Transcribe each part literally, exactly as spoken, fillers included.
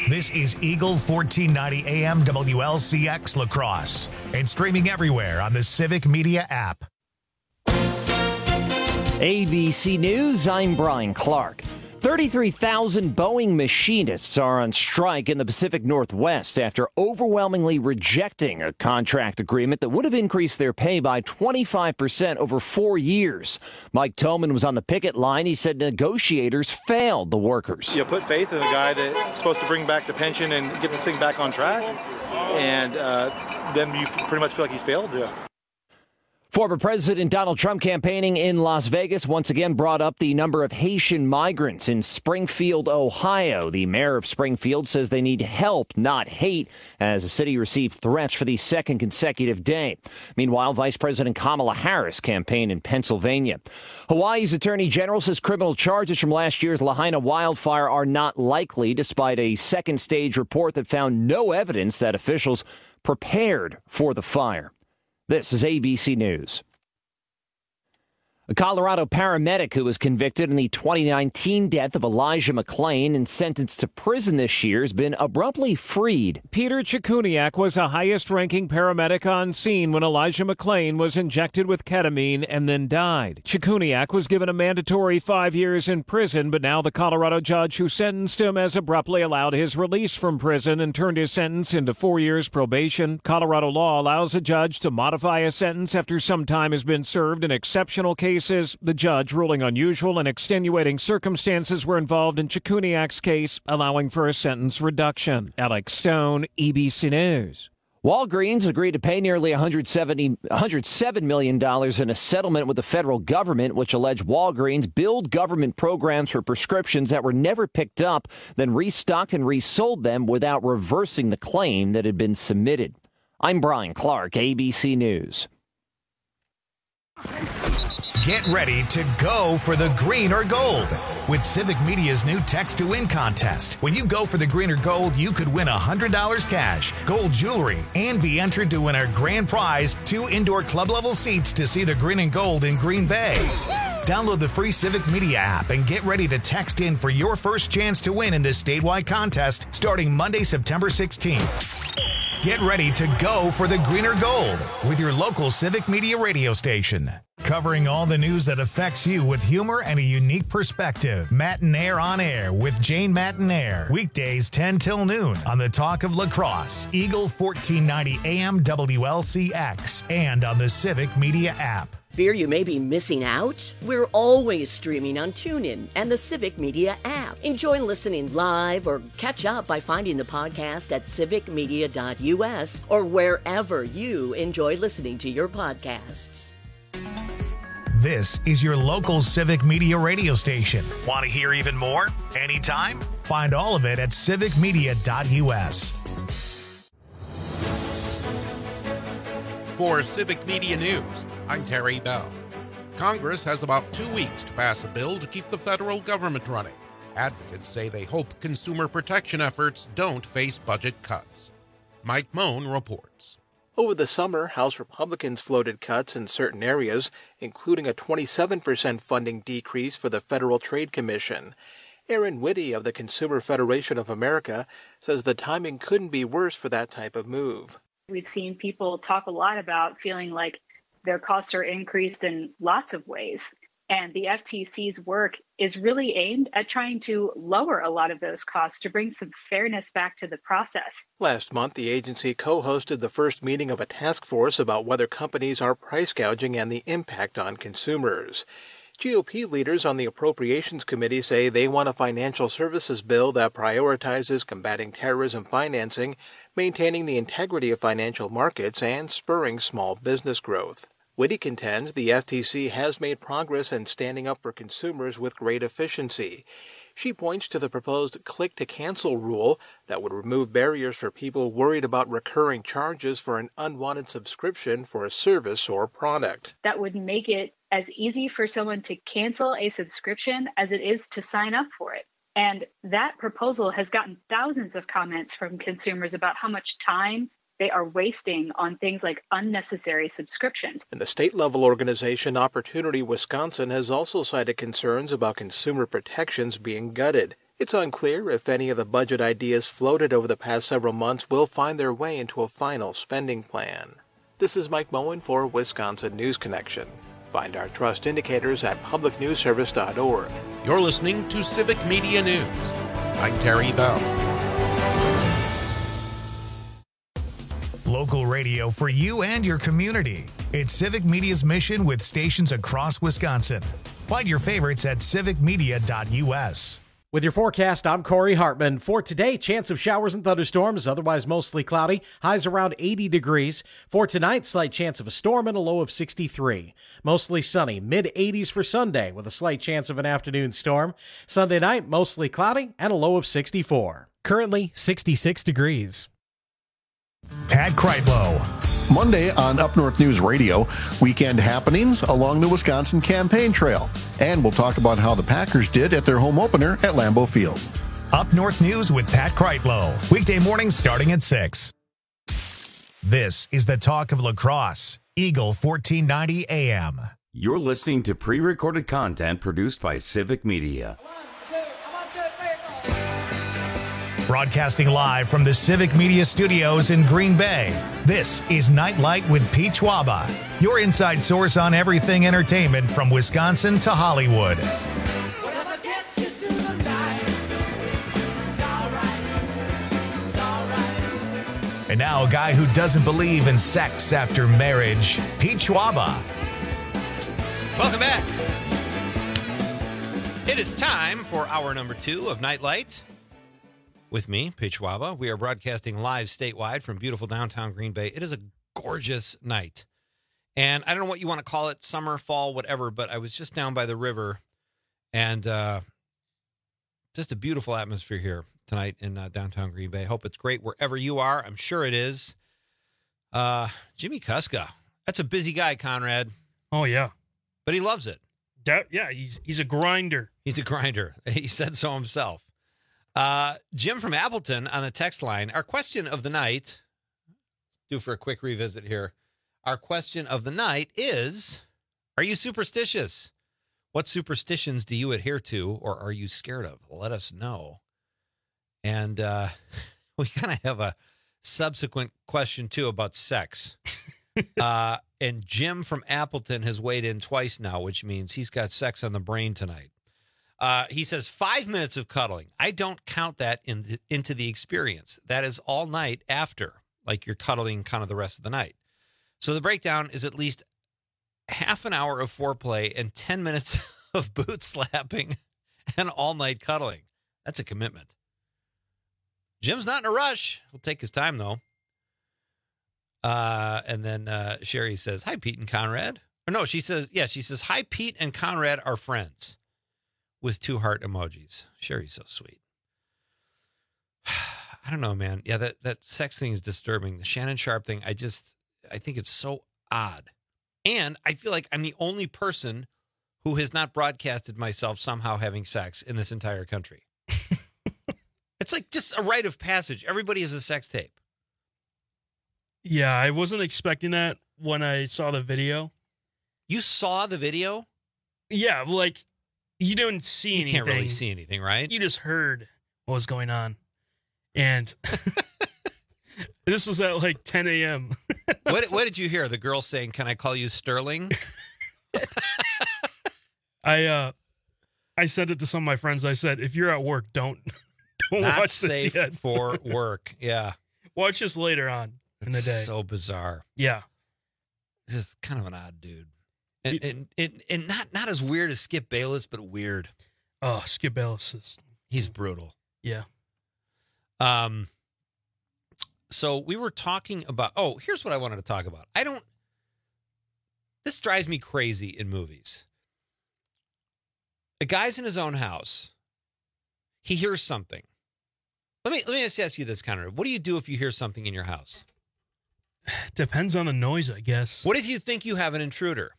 This is Eagle fourteen ninety A M W L C X La Crosse and streaming everywhere on the Civic Media app. A B C News, I'm Brian Clark. thirty-three thousand Boeing machinists are on strike in the Pacific Northwest after overwhelmingly rejecting a contract agreement that would have increased their pay by twenty-five percent over four years. Mike Toman was on the picket line. He said negotiators failed the workers. You put faith in a guy that's supposed to bring back the pension and get this thing back on track, and uh, then you pretty much feel like he's failed to. Former President Donald Trump campaigning in Las Vegas once again brought up the number of Haitian migrants in Springfield, Ohio. The mayor of Springfield says they need help, not hate, as the city received threats for the second consecutive day. Meanwhile, Vice President Kamala Harris campaigned in Pennsylvania. Hawaii's Attorney General says criminal charges from last year's Lahaina wildfire are not likely, despite a second stage report that found no evidence that officials prepared for the fire. This is A B C News. A Colorado paramedic who was convicted in the twenty nineteen death of Elijah McClain and sentenced to prison this year has been abruptly freed. Peter Chikuniak was the highest-ranking paramedic on scene when Elijah McClain was injected with ketamine and then died. Chikuniak was given a mandatory five years in prison, but now the Colorado judge who sentenced him has abruptly allowed his release from prison and turned his sentence into four years probation. Colorado law allows a judge to modify a sentence after some time has been served in exceptional cases. The judge ruling unusual and extenuating circumstances were involved in Chikuniak's case, allowing for a sentence reduction. Alex Stone, E B C News. Walgreens agreed to pay nearly one hundred seventy, one hundred seven million dollars in a settlement with the federal government, which alleged Walgreens billed government programs for prescriptions that were never picked up, then restocked and resold them without reversing the claim that had been submitted. I'm Brian Clark, A B C News. Get ready to go for the green or gold with Civic Media's new Text to Win contest. When you go for the green or gold, you could win one hundred dollars cash, gold jewelry, and be entered to win our grand prize, two indoor club-level seats to see the green and gold in Green Bay. Download the free Civic Media app and get ready to text in for your first chance to win in this statewide contest starting Monday, September sixteenth. Get ready to go for the green or gold with your local Civic Media radio station. Covering all the news that affects you with humor and a unique perspective. Matinaire on Air with Jane Matinaire. Weekdays ten till noon on the Talk of La Crosse, Eagle fourteen ninety A M W L C X, and on the Civic Media app. Fear you may be missing out? We're always streaming on TuneIn and the Civic Media app. Enjoy listening live or catch up by finding the podcast at civic media dot U S or wherever you enjoy listening to your podcasts. This is your local Civic Media radio station. Want to hear even more? Anytime? Find all of it at civic media dot U S. For Civic Media News, I'm Terry Bell. Congress has about two weeks to pass a bill to keep the federal government running. Advocates say they hope consumer protection efforts don't face budget cuts. Mike Moan reports. Over the summer, House Republicans floated cuts in certain areas, including a twenty-seven percent funding decrease for the Federal Trade Commission. Aaron Whitty of the Consumer Federation of America says the timing couldn't be worse for that type of move. We've seen people talk a lot about feeling like their costs are increased in lots of ways. And the F T C's work is really aimed at trying to lower a lot of those costs to bring some fairness back to the process. Last month, the agency co-hosted the first meeting of a task force about whether companies are price gouging and the impact on consumers. G O P leaders on the Appropriations Committee say they want a financial services bill that prioritizes combating terrorism financing, maintaining the integrity of financial markets, and spurring small business growth. Whitty contends the F T C has made progress in standing up for consumers with great efficiency. She points to the proposed click-to-cancel rule that would remove barriers for people worried about recurring charges for an unwanted subscription for a service or product. That would make it as easy for someone to cancel a subscription as it is to sign up for it. And that proposal has gotten thousands of comments from consumers about how much time they are wasting on things like unnecessary subscriptions. And the state-level organization Opportunity Wisconsin has also cited concerns about consumer protections being gutted. It's unclear if any of the budget ideas floated over the past several months will find their way into a final spending plan. This is Mike Moen for Wisconsin News Connection. Find our trust indicators at public news service dot org. You're listening to Civic Media News. I'm Terry Bell. Local radio for you and your community. It's Civic Media's mission with stations across Wisconsin. Find your favorites at civic media dot u s. With your forecast, I'm Corey Hartman. For today, chance of showers and thunderstorms, otherwise mostly cloudy, highs around eighty degrees. For tonight, slight chance of a storm and a low of sixty-three. Mostly sunny, mid eighties for Sunday with a slight chance of an afternoon storm. Sunday night, mostly cloudy and a low of sixty-four. Currently sixty-six degrees. Pat Kreitlow. Monday on Up North News Radio, weekend happenings along the Wisconsin campaign trail. And we'll talk about how the Packers did at their home opener at Lambeau Field. Up North News with Pat Kreitlow. Weekday mornings starting at six. This is the talk of lacrosse. Eagle fourteen ninety A M. You're listening to pre-recorded content produced by Civic Media. Broadcasting live from the Civic Media Studios in Green Bay, this is Nightlight with Pete Schwaba, your inside source on everything entertainment from Wisconsin to Hollywood. And now a guy who doesn't believe in sex after marriage, Pete Schwaba. Welcome back. It is time for hour number two of Nightlight. With me, Pete Schwaba. We are broadcasting live statewide from beautiful downtown Green Bay. It is a gorgeous night. And I don't know what you want to call it, summer, fall, whatever, but I was just down by the river, and uh, just a beautiful atmosphere here tonight in uh, downtown Green Bay. Hope it's great wherever you are. I'm sure it is. Uh, Jimmy Kuska. That's a busy guy, Conrad. Oh, yeah. But he loves it. That, yeah, he's he's a grinder. He's a grinder. He said so himself. Uh, Jim from Appleton on the text line. Our question of the night, due for a quick revisit here. Our question of the night is, are you superstitious? What superstitions do you adhere to or are you scared of? Let us know. And uh, we kind of have a subsequent question, too, about sex. uh, and Jim from Appleton has weighed in twice now, which means he's got sex on the brain tonight. Uh, he says five minutes of cuddling. I don't count that in the, into the experience. That is all night after, like you're cuddling kind of the rest of the night. So the breakdown is at least half an hour of foreplay and ten minutes of boot slapping and all night cuddling. That's a commitment. Jim's not in a rush. He'll take his time, though. Uh, and then uh, Sherry says, hi, Pete and Conrad. Or no, she says, yeah, she says, hi, Pete and Conrad are friends. With two heart emojis. Sherry's so sweet. I don't know, man. Yeah, that, that sex thing is disturbing. The Shannon Sharpe thing, I just, I think it's so odd. And I feel like I'm the only person who has not broadcasted myself somehow having sex in this entire country. It's like just a rite of passage. Everybody has a sex tape. Yeah, I wasn't expecting that when I saw the video. You saw the video? Yeah, like... You didn't see anything. You can't really see anything, right? You just heard what was going on. And this was at like ten a.m. What, what did you hear? The girl saying, can I call you Sterling? I uh, I said it to some of my friends. I said, if you're at work, don't, don't Not watch safe this yet. for work. Yeah. Watch this later on in it's the day. So bizarre. Yeah. This is kind of an odd dude. And, and, and, and not, not as weird as Skip Bayless, but weird. Oh, Skip Bayless is... He's brutal. Yeah. Um. So we were talking about... Oh, here's what I wanted to talk about. I don't... This drives me crazy in movies. A guy's in his own house. He hears something. Let me let me just ask you this, Conrad. What do you do if you hear something in your house? Depends on the noise, I guess. What if you think you have an intruder?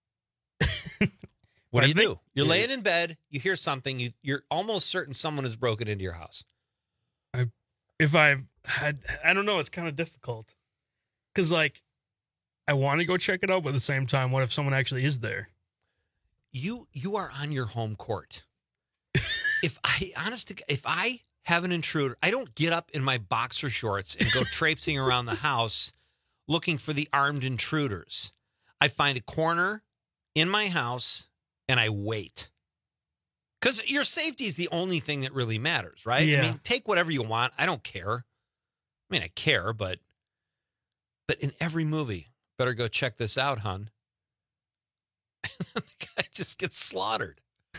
What do you do? You're laying in bed, you hear something, you, you're almost certain someone has broken into your house. I, if I had, I don't know, it's kind of difficult. Because, like, I want to go check it out, but at the same time, what if someone actually is there? You you are on your home court. if I, honest to, if I have an intruder, I don't get up in my boxer shorts and go traipsing around the house looking for the armed intruders. I find a corner in my house and I wait. Because your safety is the only thing that really matters, right? Yeah. I mean, take whatever you want. I don't care. I mean, I care, but but in every movie, better go check this out, hon. The guy just gets slaughtered.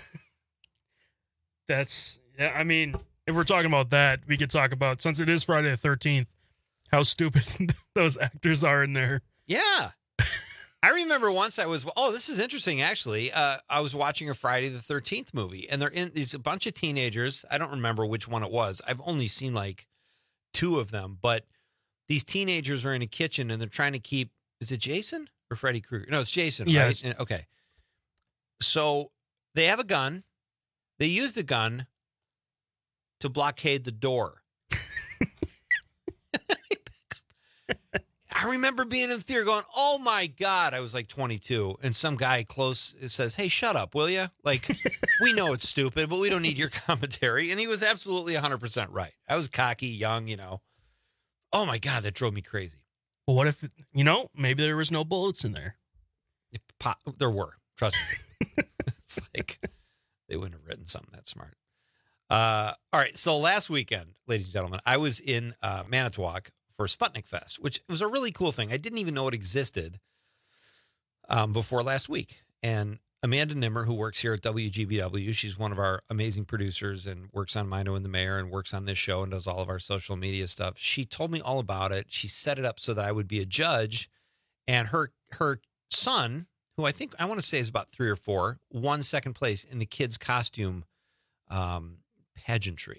That's, yeah, I mean, if we're talking about that, we could talk about, since it is Friday the thirteenth, how stupid those actors are in there. Yeah. I remember once I was, oh, this is interesting, actually. Uh, I was watching a Friday the thirteenth movie, and they're in these a bunch of teenagers. I don't remember which one it was. I've only seen like two of them, but these teenagers are in a kitchen, and they're trying to keep, is it Jason or Freddy Krueger? No, it's Jason, Yes. right? And- okay. So they have a gun. They use the gun to blockade the door. I remember being in the theater going, oh, my God. I was like twenty-two. And some guy close says, hey, shut up, will you? Like, we know it's stupid, but we don't need your commentary. And he was absolutely one hundred percent right. I was cocky, young, you know. Oh, my God, that drove me crazy. Well, what if, you know, maybe there was no bullets in there? It pop, there were. Trust me. It's like they wouldn't have written something that smart. Uh, all right. So last weekend, ladies and gentlemen, I was in uh, Manitowoc for Sputnik Fest, which was a really cool thing. I didn't even know it existed um, before last week. And Amanda Nimmer, who works here at W G B W, she's one of our amazing producers and works on Mino and the Mayor and works on this show and does all of our social media stuff. She told me all about it. She set it up so that I would be a judge. And her her son, who I think I want to say is about three or four, won second place in the kids' costume um, pageantry.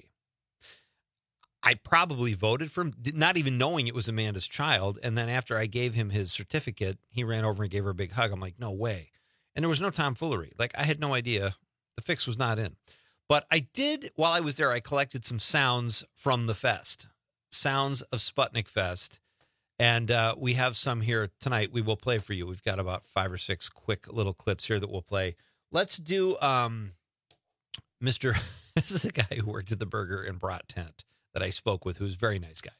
I probably voted for him, not even knowing it was Amanda's child. And then after I gave him his certificate, he ran over and gave her a big hug. I'm like, no way. And there was no tomfoolery. Like, I had no idea. The fix was not in. But I did, while I was there, I collected some sounds from the fest, sounds of Sputnik Fest. And uh, we have some here tonight we will play for you. We've got about five or six quick little clips here that we'll play. Let's do um, Mister This is a guy who worked at the Burger and Brat tent that I spoke with, who's a very nice guy.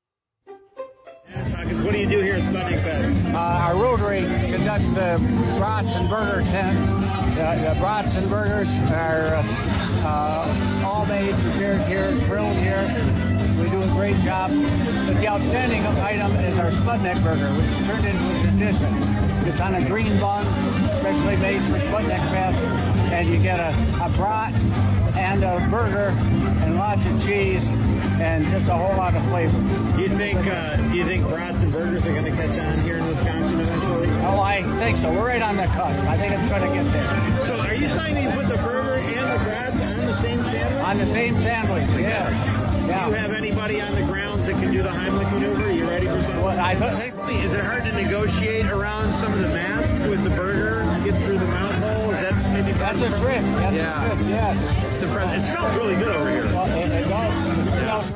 What do you do here at Sputnik Fest? Uh, our Rotary conducts the Brats and Burger tent. The, the Brats and Burgers are uh, all made, prepared here, grilled here. We do a great job. But the outstanding item is our Sputnik Burger, which turned into a tradition. It's on a green bun, specially made for Sputnik Fest, and you get a, a brat and a burger and lots of cheese and just a whole lot of flavor. Do you think uh, do you think brats and burgers are going to catch on here in Wisconsin eventually? Oh, I think so. We're right on the cusp. I think it's going to get there. So are you saying that you put the burger and the brats on the same sandwich? On the same sandwich, yes. Yeah. Do you have anybody on the grounds that can do the Heimlich maneuver? Are you ready for something? Well, I think. Is it hard to negotiate around some of the masks with the burger to get through the mouth hole? Is that maybe That's a trick. That's yeah. a trick, yes. It's impressive. It smells really good over here. Well, it, it does. It smells.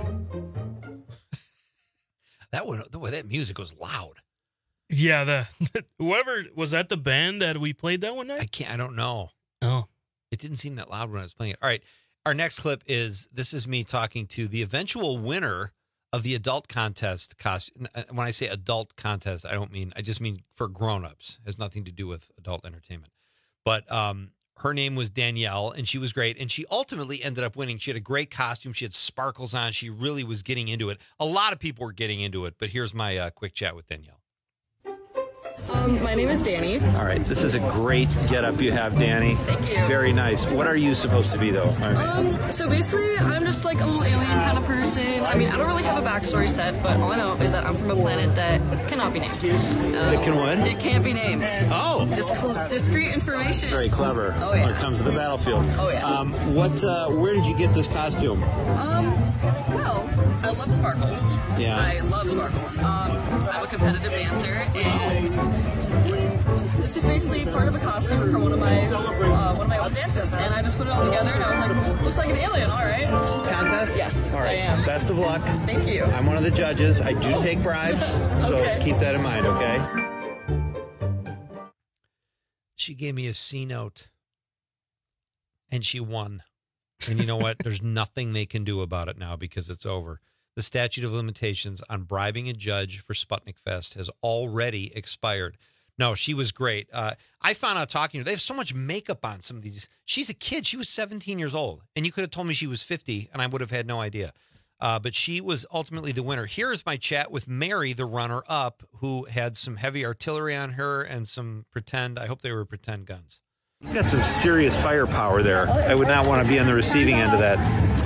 That one, the way that music was loud. Yeah, the whoever was that the band that we played that one night? I can't. I don't know. Oh, it didn't seem that loud when I was playing it. All right, our next clip is this is me talking to the eventual winner of the adult contest. Costume. When I say adult contest, I don't mean I just mean for grown-ups. It has nothing to do with adult entertainment. But um, her name was Danielle, and she was great. And she ultimately ended up winning. She had a great costume. She had sparkles on. She really was getting into it. A lot of people were getting into it. But here's my uh, quick chat with Danielle. Um, my name is Danny. All right, this is a great getup you have, Danny. Thank you. Very nice. What are you supposed to be, though? Um, so basically, I'm just like a little alien kind of person. I mean, I don't really have a backstory set, but all I know is that I'm from a planet that cannot be named. Uh, it can what? It can't be named. Oh. Discl- discrete information. That's very clever. Oh, yeah. When it comes to the battlefield. Oh, yeah. Um, what? Uh, where did you get this costume? Um, well, I love sparkles. Yeah. I love sparkles. Um, I'm a competitive dancer, and this is basically part of a costume for one of my uh, one of my old dances, and I just put it all together, and I was like, looks like an alien, all right. Contest? Yes, all right. I am. Best of luck. Thank you. I'm one of the judges. I do take bribes, so Okay. keep that in mind, okay? She gave me a C note, and she won. And you know what? There's nothing they can do about it now because it's over. The statute of limitations on bribing a judge for Sputnik Fest has already expired. No, she was great. Uh, I found out talking to her, they have so much makeup on some of these. She's a kid. She was seventeen years old. And you could have told me she was fifty, and I would have had no idea. Uh, but she was ultimately the winner. Here is my chat with Mary, the runner-up, who had some heavy artillery on her and some pretend, I hope they were pretend guns. You got some serious firepower there. I would not want to be on the receiving end of that.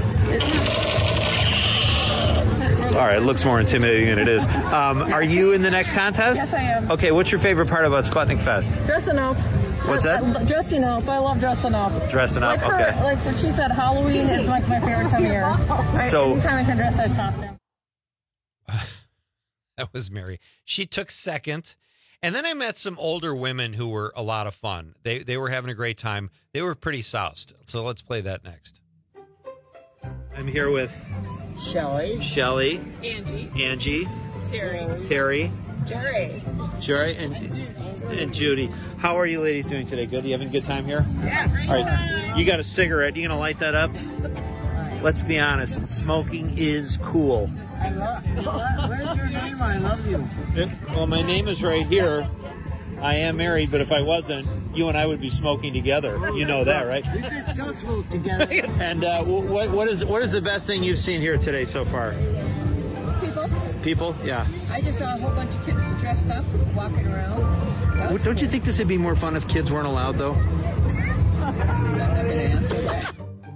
All right, it looks more intimidating than it is. Um, are you in the next contest? Yes, I am. Okay, what's your favorite part about Sputnik Fest? Dressing up. What's that? Uh, dressing up. I love dressing up. Dressing up, like her, okay. Like what she said, Halloween is like my favorite time of year. I, So- anytime I can dress that costume. That was Mary. She took second. And then I met some older women who were a lot of fun. They they were having a great time. They were pretty soused. So let's play that next. I'm here with Shelly. Shelly, Angie. Angie, Terry. Terry, Jerry. Jerry, and, and Judy. How are you ladies doing today? Good? You having a good time here? Yeah. All right. You got a cigarette. You gonna light that up? Let's be honest. Smoking is cool. I love, where's your name? I love you. Well, my name is right here. I am married, but if I wasn't, you and I would be smoking together. You know that, right? We could still smoke together. And uh, what what is what is the best thing you've seen here today so far? People. People? Yeah. I just saw a whole bunch of kids dressed up, walking around. That was Don't you think this would be more fun if kids weren't allowed, though? I'm not going to answer that.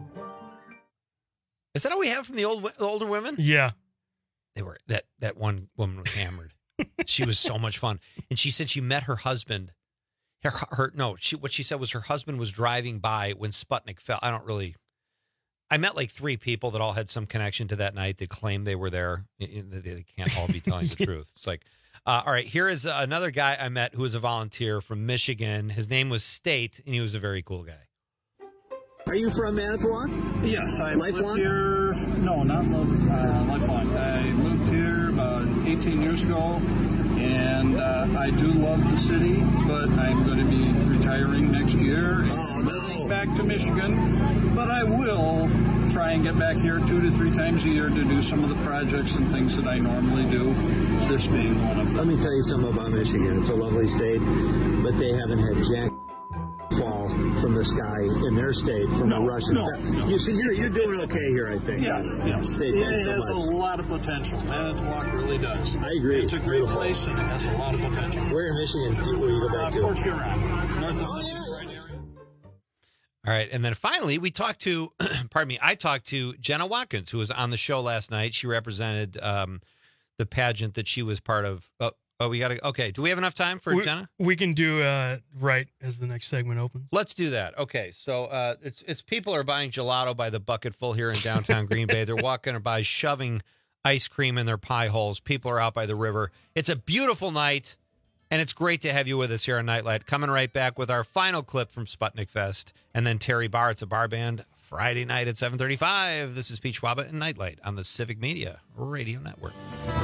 Is that all we have from the old the older women? Yeah. They were that that one woman was hammered. She was so much fun. And she said she met her husband. Her, her no, she what she said was her husband was driving by when Sputnik fell. I don't really I met like three people that all had some connection to that night. They claimed they were there. They can't all be telling the truth. It's like, uh, all right, here is another guy I met who was a volunteer from Michigan. His name was State, and he was a very cool guy. Are you from Manitowoc? Yes, I Lifelong? lived here. No, not uh, Lifelong. I moved here about eighteen years ago, and uh, I do love the city, but I'm going to be retiring next year and Oh, no. moving back to Michigan. But I will try and get back here two to three times a year to do some of the projects and things that I normally do, this being one of them. Let me tell you something about Michigan. It's a lovely state, but they haven't had jack fall from the sky in their state from No, the Russians. no, no. You see, you're, you're doing okay here, I think. Yes, yes. State, It thanks so has much. a lot of potential. Manitowoc really does. I agree. It's a great place and it has a lot of potential. Where in Michigan do will you go back Uh, to? Port Huron, north of Oh, the yeah. Detroit area. All right. And then finally, we talked to, pardon me, I talked to Jenna Watkins, who was on the show last night. She represented um, the pageant that she was part of. Oh, oh we got to, okay. Do we have enough time for we, Jenna? We can do uh, right as the next segment opens. Let's do that. Okay. So uh, it's, it's people are buying gelato by the bucketful here in downtown Green Bay. They're walking by shoving ice cream in their pie holes. People are out by the river. It's a beautiful night. And it's great to have you with us here on Nightlight. Coming right back with our final clip from Sputnik Fest. And then Terry Barr, it's a bar band, Friday night at seven thirty-five. This is Peach Waba and Nightlight on the Civic Media Radio Network.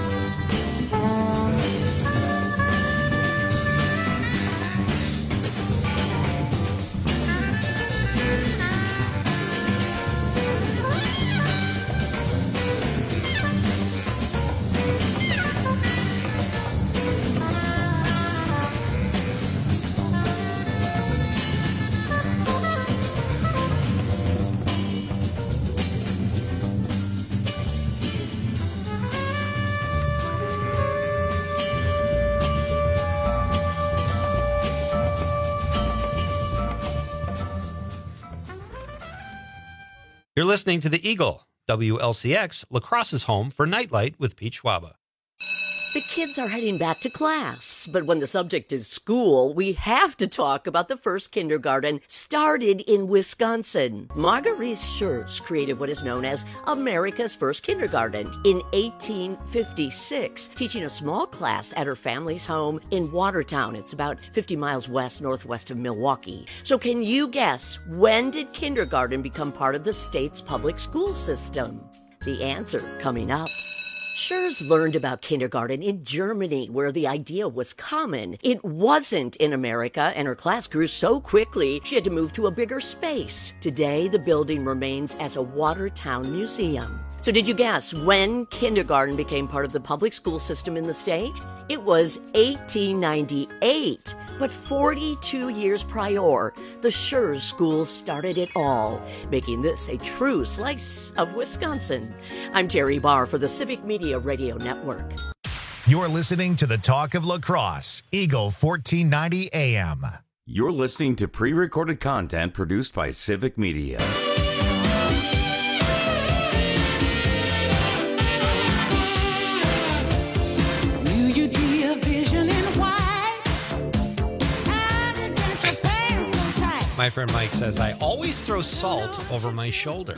You're listening to The Eagle, W L C X, La Crosse's home for Nightlight with Peach Waba. The kids are heading back to class, but when the subject is school, we have to talk about the first kindergarten started in Wisconsin. Marguerite Schertz created what is known as America's first kindergarten in eighteen fifty-six, teaching a small class at her family's home in Watertown. It's about fifty miles west northwest of Milwaukee. So can you guess, when did kindergarten become part of the state's public school system? The answer coming up. Schurz learned about kindergarten in Germany, where the idea was common. It wasn't in America, and her class grew so quickly she had to move to a bigger space. Today, the building remains as a Watertown museum. So did you guess when kindergarten became part of the public school system in the state? It was eighteen ninety-eight. But forty-two years prior, the Schurz School started it all, making this a true slice of Wisconsin. I'm Terry Barr for the Civic Media Radio Network. You're listening to the Talk of La Crosse, Eagle fourteen ninety A M. You're listening to pre-recorded content produced by Civic Media. My friend Mike says, I always throw salt over my shoulder.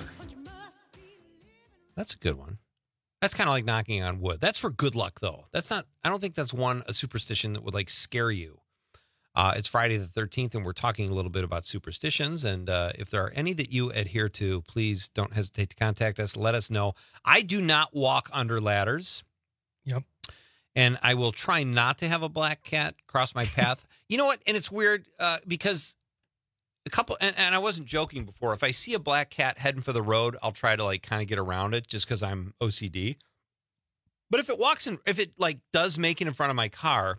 That's a good one. That's kind of like knocking on wood. That's for good luck, though. That's not, I don't think that's one, a superstition that would like scare you. Uh, it's Friday the thirteenth, and we're talking a little bit about superstitions. And uh, if there are any that you adhere to, please don't hesitate to contact us. Let us know. I do not walk under ladders. Yep. And I will try not to have a black cat cross my path. You know what? And it's weird uh, because a couple, and, and I wasn't joking before. If I see a black cat heading for the road, I'll try to like kind of get around it just because I'm O C D. But if it walks in, if it like does make it in front of my car,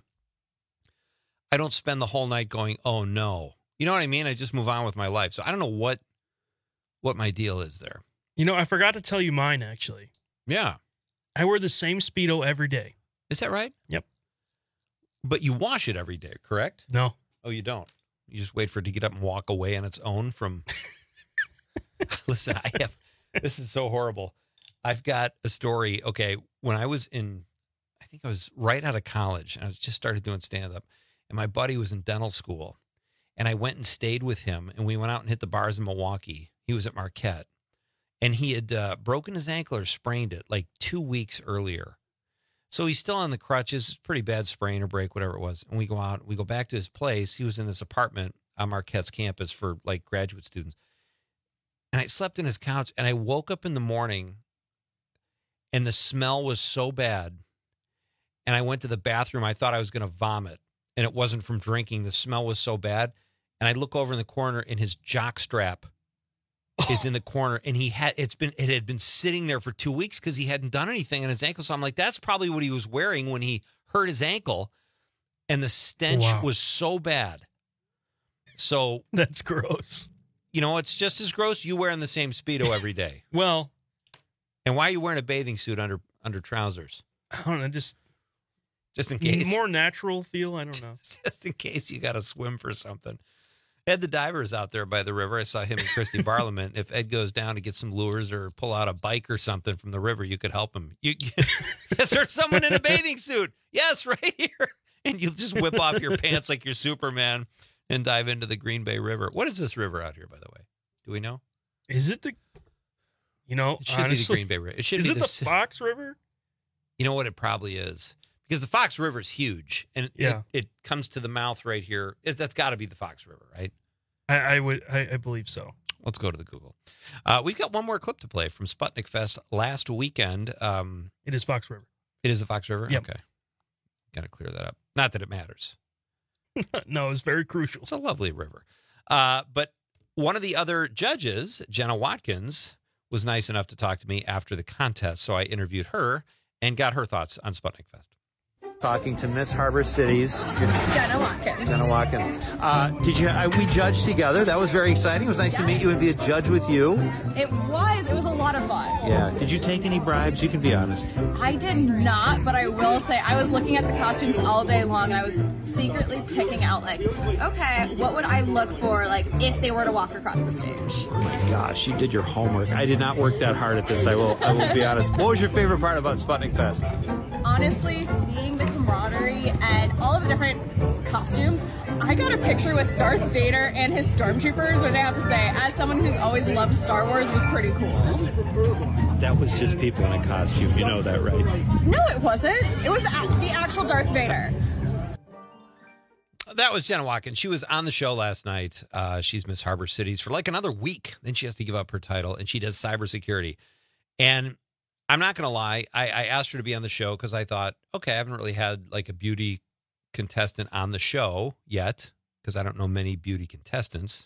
I don't spend the whole night going, oh no. You know what I mean? I just move on with my life. So I don't know what, what my deal is there. You know, I forgot to tell you mine, actually. Yeah. I wear the same Speedo every day. Is that right? Yep. But you wash it every day, correct? No. Oh, you don't? You just wait for it to get up and walk away on its own from... Listen, I have... This is so horrible. I've got a story. Okay, when I was in... I think I was right out of college, and I was just started doing stand-up, and my buddy was in dental school, and I went and stayed with him, and we went out and hit the bars in Milwaukee. He was at Marquette, and he had uh, broken his ankle or sprained it like two weeks earlier. So he's still on the crutches. It's pretty bad sprain or break, whatever it was. And we go out, we go back to his place. He was in this apartment on Marquette's campus for like graduate students. And I slept in his couch, and I woke up in the morning and the smell was so bad. And I went to the bathroom. I thought I was going to vomit, and it wasn't from drinking. The smell was so bad. And I look over in the corner, and his jock strap is in the corner, and he had it's been it had been sitting there for two weeks because he hadn't done anything on his ankle. So I'm like, that's probably what he was wearing when he hurt his ankle, and the stench Wow. was so bad. So that's gross. You know, it's just as gross. You wearing the same Speedo every day. Well, and why are you wearing a bathing suit under under trousers? I don't know, just just in case more natural feel. I don't know. Just in case you got to swim for something. Ed the Diver's out there by the river. I saw him and Christy Barliman. If Ed goes down to get some lures or pull out a bike or something from the river, you could help him. You, you, is there someone in a bathing suit? Yes, right here. And you just whip off your pants like you're Superman and dive into the Green Bay River. What is this river out here, by the way? Do we know? Is it the, you know, It should honestly, be the Green Bay River. It should is be it the, the Fox River? You know what? It probably is. Because the Fox River is huge. And Yeah. it, it comes to the mouth right here. It, that's got to be the Fox River, right? I, I would, I, I believe so. Let's go to the Google. Uh, we've got one more clip to play from Sputnik Fest last weekend. Um, It is Fox River. it is the Fox River? Yep. Okay. Got to clear that up. Not that it matters. No, it's very crucial. It's a lovely river. Uh, but one of the other judges, Jenna Watkins, was nice enough to talk to me after the contest. So I interviewed her and got her thoughts on Sputnik Fest. Talking to Miss Harbor Cities, Jenna Watkins. Jenna Watkins. Uh, did you? Uh, we judged together. That was very exciting. It was nice to meet you and be a judge with you. It was. It was a lot of fun. Yeah. Did you take any bribes? You can be honest. I did not, but I will say I was looking at the costumes all day long, and I was secretly picking out, like, okay, what would I look for, like, if they were to walk across the stage? Oh my gosh, you did your homework. I did not work that hard at this. I will. I will be honest. What was your favorite part about Sputnik Fest? Honestly, seeing the camaraderie and all of the different costumes, I got a picture with Darth Vader and his stormtroopers, and I have to say, as someone who's always loved Star Wars, was pretty cool. That was just people in a costume. You know that, right? No, it wasn't. It was the actual Darth Vader. That was Jenna Watkins. She was on the show last night. Uh, she's Miss Harbor Cities for like another week. Then she has to give up her title, and she does cybersecurity. And I'm not going to lie. I, I asked her to be on the show because I thought, okay, I haven't really had like a beauty contestant on the show yet because I don't know many beauty contestants.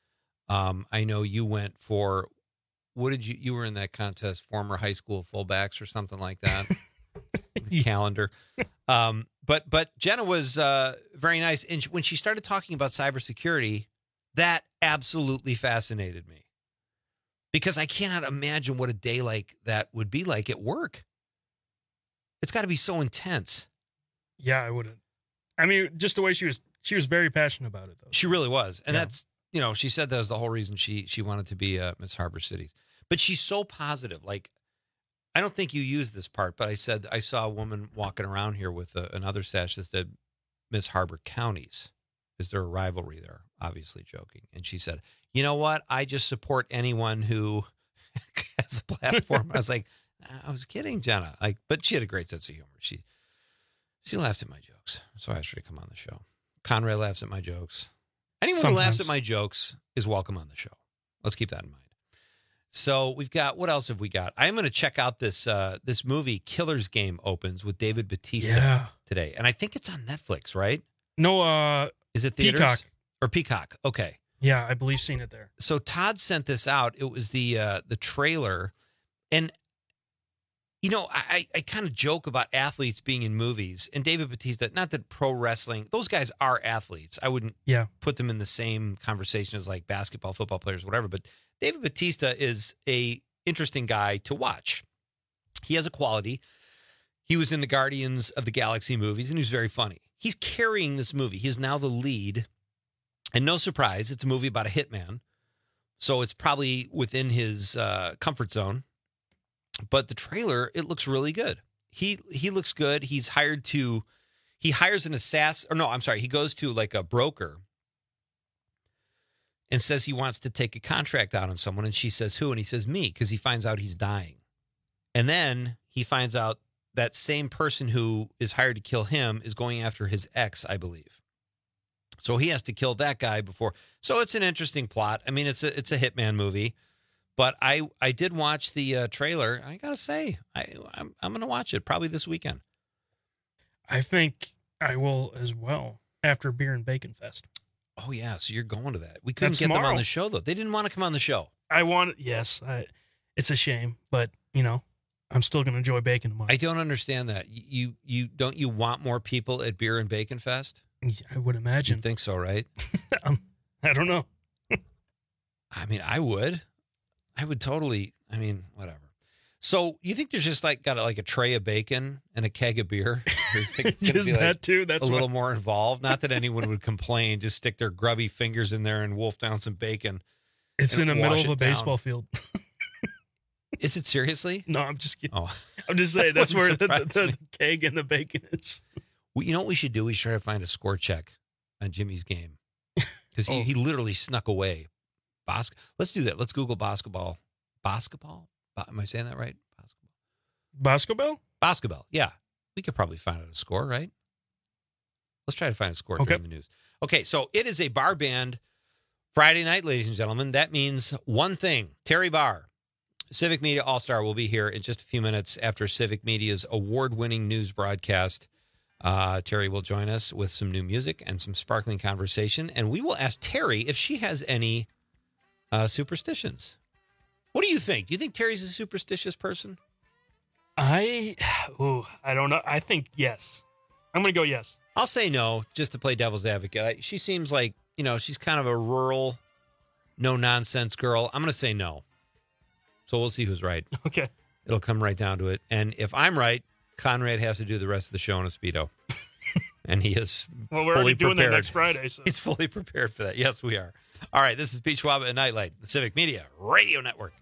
Um, I know you went for, what did you, you were in that contest, former high school fullbacks or something like that. Calendar. Um, but, but Jenna was uh, very nice. And when she started talking about cybersecurity, that absolutely fascinated me because I cannot imagine what a day like that would be like at work. It's got to be so intense. Yeah, I wouldn't. I mean, just the way she was, she was very passionate about it, though. She really was. And Yeah. that's, you know, she said that was the whole reason she she wanted to be uh, Miss Harbor Cities. But she's so positive. Like, I don't think you used this part, but I said I saw a woman walking around here with a, another sash that said Miss Harbor Counties. Is there a rivalry there? Obviously joking. And she said, you know what? I just support anyone who has a platform. I was like, I was kidding, Jenna. Like, but she had a great sense of humor. She she laughed at my jokes. So I asked her to come on the show. Conrad laughs at my jokes. Anyone Sometimes. who laughs at my jokes is welcome on the show. Let's keep that in mind. So we've got, what else have we got? I'm going to check out this uh, this movie, Killer's Game, opens with David Bautista Yeah. today. And I think it's on Netflix, right? No, uh, Is it theaters? Peacock. Or Peacock. Okay. Yeah, I believe seen it there. So Todd sent this out. It was the uh, the trailer. And, you know, I, I kind of joke about athletes being in movies. And David Bautista, not that pro wrestling, those guys are athletes. I wouldn't Yeah. put them in the same conversation as like basketball, football players, whatever. But David Bautista is a interesting guy to watch. He has a quality. He was in the Guardians of the Galaxy movies, and he was very funny. He's carrying this movie. He is now the lead. And no surprise, it's a movie about a hitman. So it's probably within his uh, comfort zone. But the trailer, it looks really good. He he looks good. He's hired to, he hires an assassin, or no, I'm sorry, he goes to like a broker and says he wants to take a contract out on someone. And she says, who? And he says, me, because he finds out he's dying. And then he finds out that same person who is hired to kill him is going after his ex, I believe. So he has to kill that guy before. So it's an interesting plot. I mean, it's a it's a hitman movie. But I, I did watch the uh, trailer. I gotta say, I I'm I'm gonna watch it probably this weekend. I think I will as well after Beer and Bacon Fest. Oh yeah, so you're going to that? We couldn't That's get them tomorrow. on the show though. They didn't want to come on the show. I want yes, I, it's a shame, but you know, I'm still gonna enjoy bacon tomorrow. I don't understand that. You you don't you want more people at Beer and Bacon Fest? I would imagine. You think so, right? um, I don't know. I mean, I would. I would totally. I mean, whatever. So you think there's just like got like a tray of bacon and a keg of beer? Or you think it's gonna Just be, like, that too. That's a little what- more involved. Not that anyone would complain. Just stick their grubby fingers in there and wolf down some bacon. It's and in the middle wash of a it down. baseball field. Is it seriously? No, I'm just kidding. Oh, I'm just saying that's where Wouldn't the, the, surprise me. the keg and the bacon is. Well, you know what we should do? We should try to find a score check on Jimmy's game because he, Oh. he literally snuck away. Bos- Let's do that. Let's Google basketball. Basketball? Ba- Am I saying that right? Basketball? Basketball. Yeah. We could probably find out a score, right? Let's try to find a score Okay. during the news. Okay, so it is a bar band Friday night, ladies and gentlemen. That means one thing. Terry Barr, Civic Media All-Star, will be here in just a few minutes after Civic Media's award-winning news broadcast. Uh, Terry will join us with some new music and some sparkling conversation, and we will ask Terry if she has any uh, superstitions. What do you think? Do you think Terry's a superstitious person? I, oh, I don't know. I think yes. I'm going to go yes. I'll say no, just to play devil's advocate. I, she seems like, you know, she's kind of a rural, no-nonsense girl. I'm going to say no. So we'll see who's right. Okay. It'll come right down to it. And if I'm right, Conrad has to do the rest of the show in a Speedo. And he is Well, we're fully already doing prepared. that next Friday. So. He's fully prepared for that. Yes, we are. All right, this is Pete Schwab at Nightlight, the Civic Media Radio Network.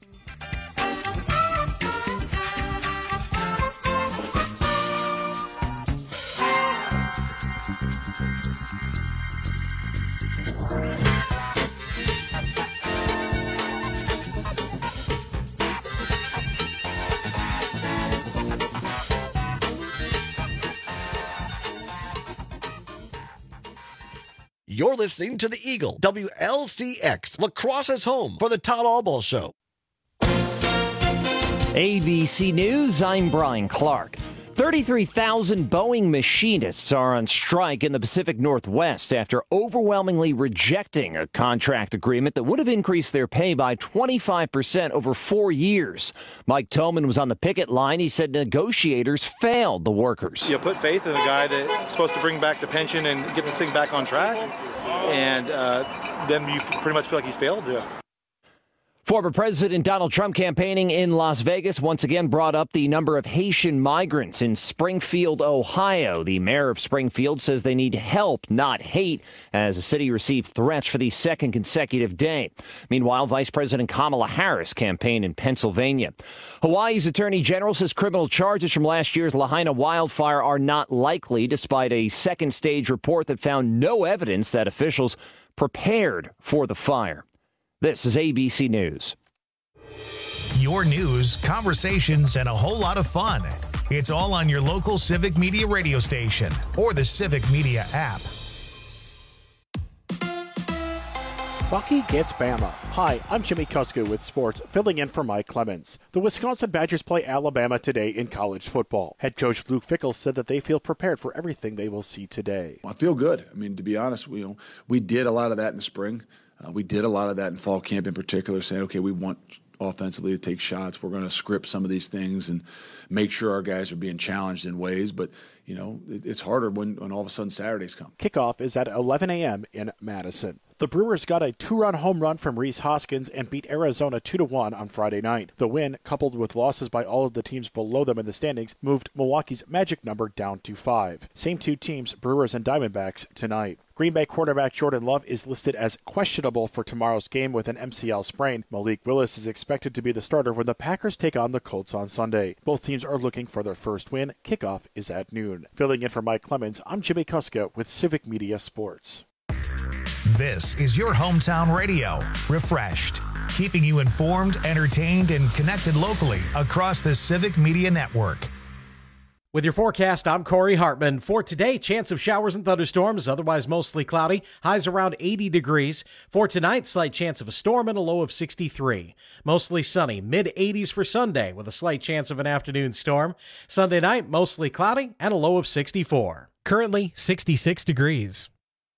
You're listening to the Eagle, W L C X, La Crosse's home for the Todd Alball Show. A B C News, I'm Brian Clark. thirty-three thousand Boeing machinists are on strike in the Pacific Northwest after overwhelmingly rejecting a contract agreement that would have increased their pay by twenty-five percent over four years. Mike Toman was on the picket line. He said negotiators failed the workers. You put faith in a guy that's supposed to bring back the pension and get this thing back on track, and uh, then you pretty much feel like he's failed to. Former President Donald Trump campaigning in Las Vegas once again brought up the number of Haitian migrants in Springfield, Ohio. The mayor of Springfield says they need help, not hate, as the city received threats for the second consecutive day. Meanwhile, Vice President Kamala Harris campaigned in Pennsylvania. Hawaii's Attorney General says criminal charges from last year's Lahaina wildfire are not likely, despite a second stage report that found no evidence that officials prepared for the fire. This is A B C News. Your news, conversations, and a whole lot of fun. It's all on your local Civic Media radio station or the Civic Media app. Bucky gets Bama. Hi, I'm Jimmy Kuska with sports, filling in for Mike Clemens. The Wisconsin Badgers play Alabama today in college football. Head coach Luke Fickell said that they feel prepared for everything they will see today. I feel good. I mean, to be honest, we, you know, we did a lot of that in the spring. Uh, we did a lot of that in fall camp in particular, saying, okay, we want offensively to take shots. We're going to script some of these things and make sure our guys are being challenged in ways. But, you know, it, it's harder when, when all of a sudden Saturdays come. Kickoff is at eleven a.m. in Madison. The Brewers got a two-run home run from Rhys Hoskins and beat Arizona two to one on Friday night. The win, coupled with losses by all of the teams below them in the standings, moved Milwaukee's magic number down to five. Same two teams, Brewers and Diamondbacks, tonight. Green Bay quarterback Jordan Love is listed as questionable for tomorrow's game with an M C L sprain. Malik Willis is expected to be the starter when the Packers take on the Colts on Sunday. Both teams are looking for their first win. Kickoff is at noon. Filling in for Mike Clemens, I'm Jimmy Kuska with Civic Media Sports. This is your hometown radio, refreshed, keeping you informed, entertained, and connected locally across the Civic Media Network. With your forecast, I'm Corey Hartman. For today, chance of showers and thunderstorms, otherwise mostly cloudy, highs around eighty degrees. For tonight, slight chance of a storm and a low of sixty-three. Mostly sunny, mid eighties for Sunday with a slight chance of an afternoon storm. Sunday night, mostly cloudy and a low of sixty-four. Currently sixty-six degrees.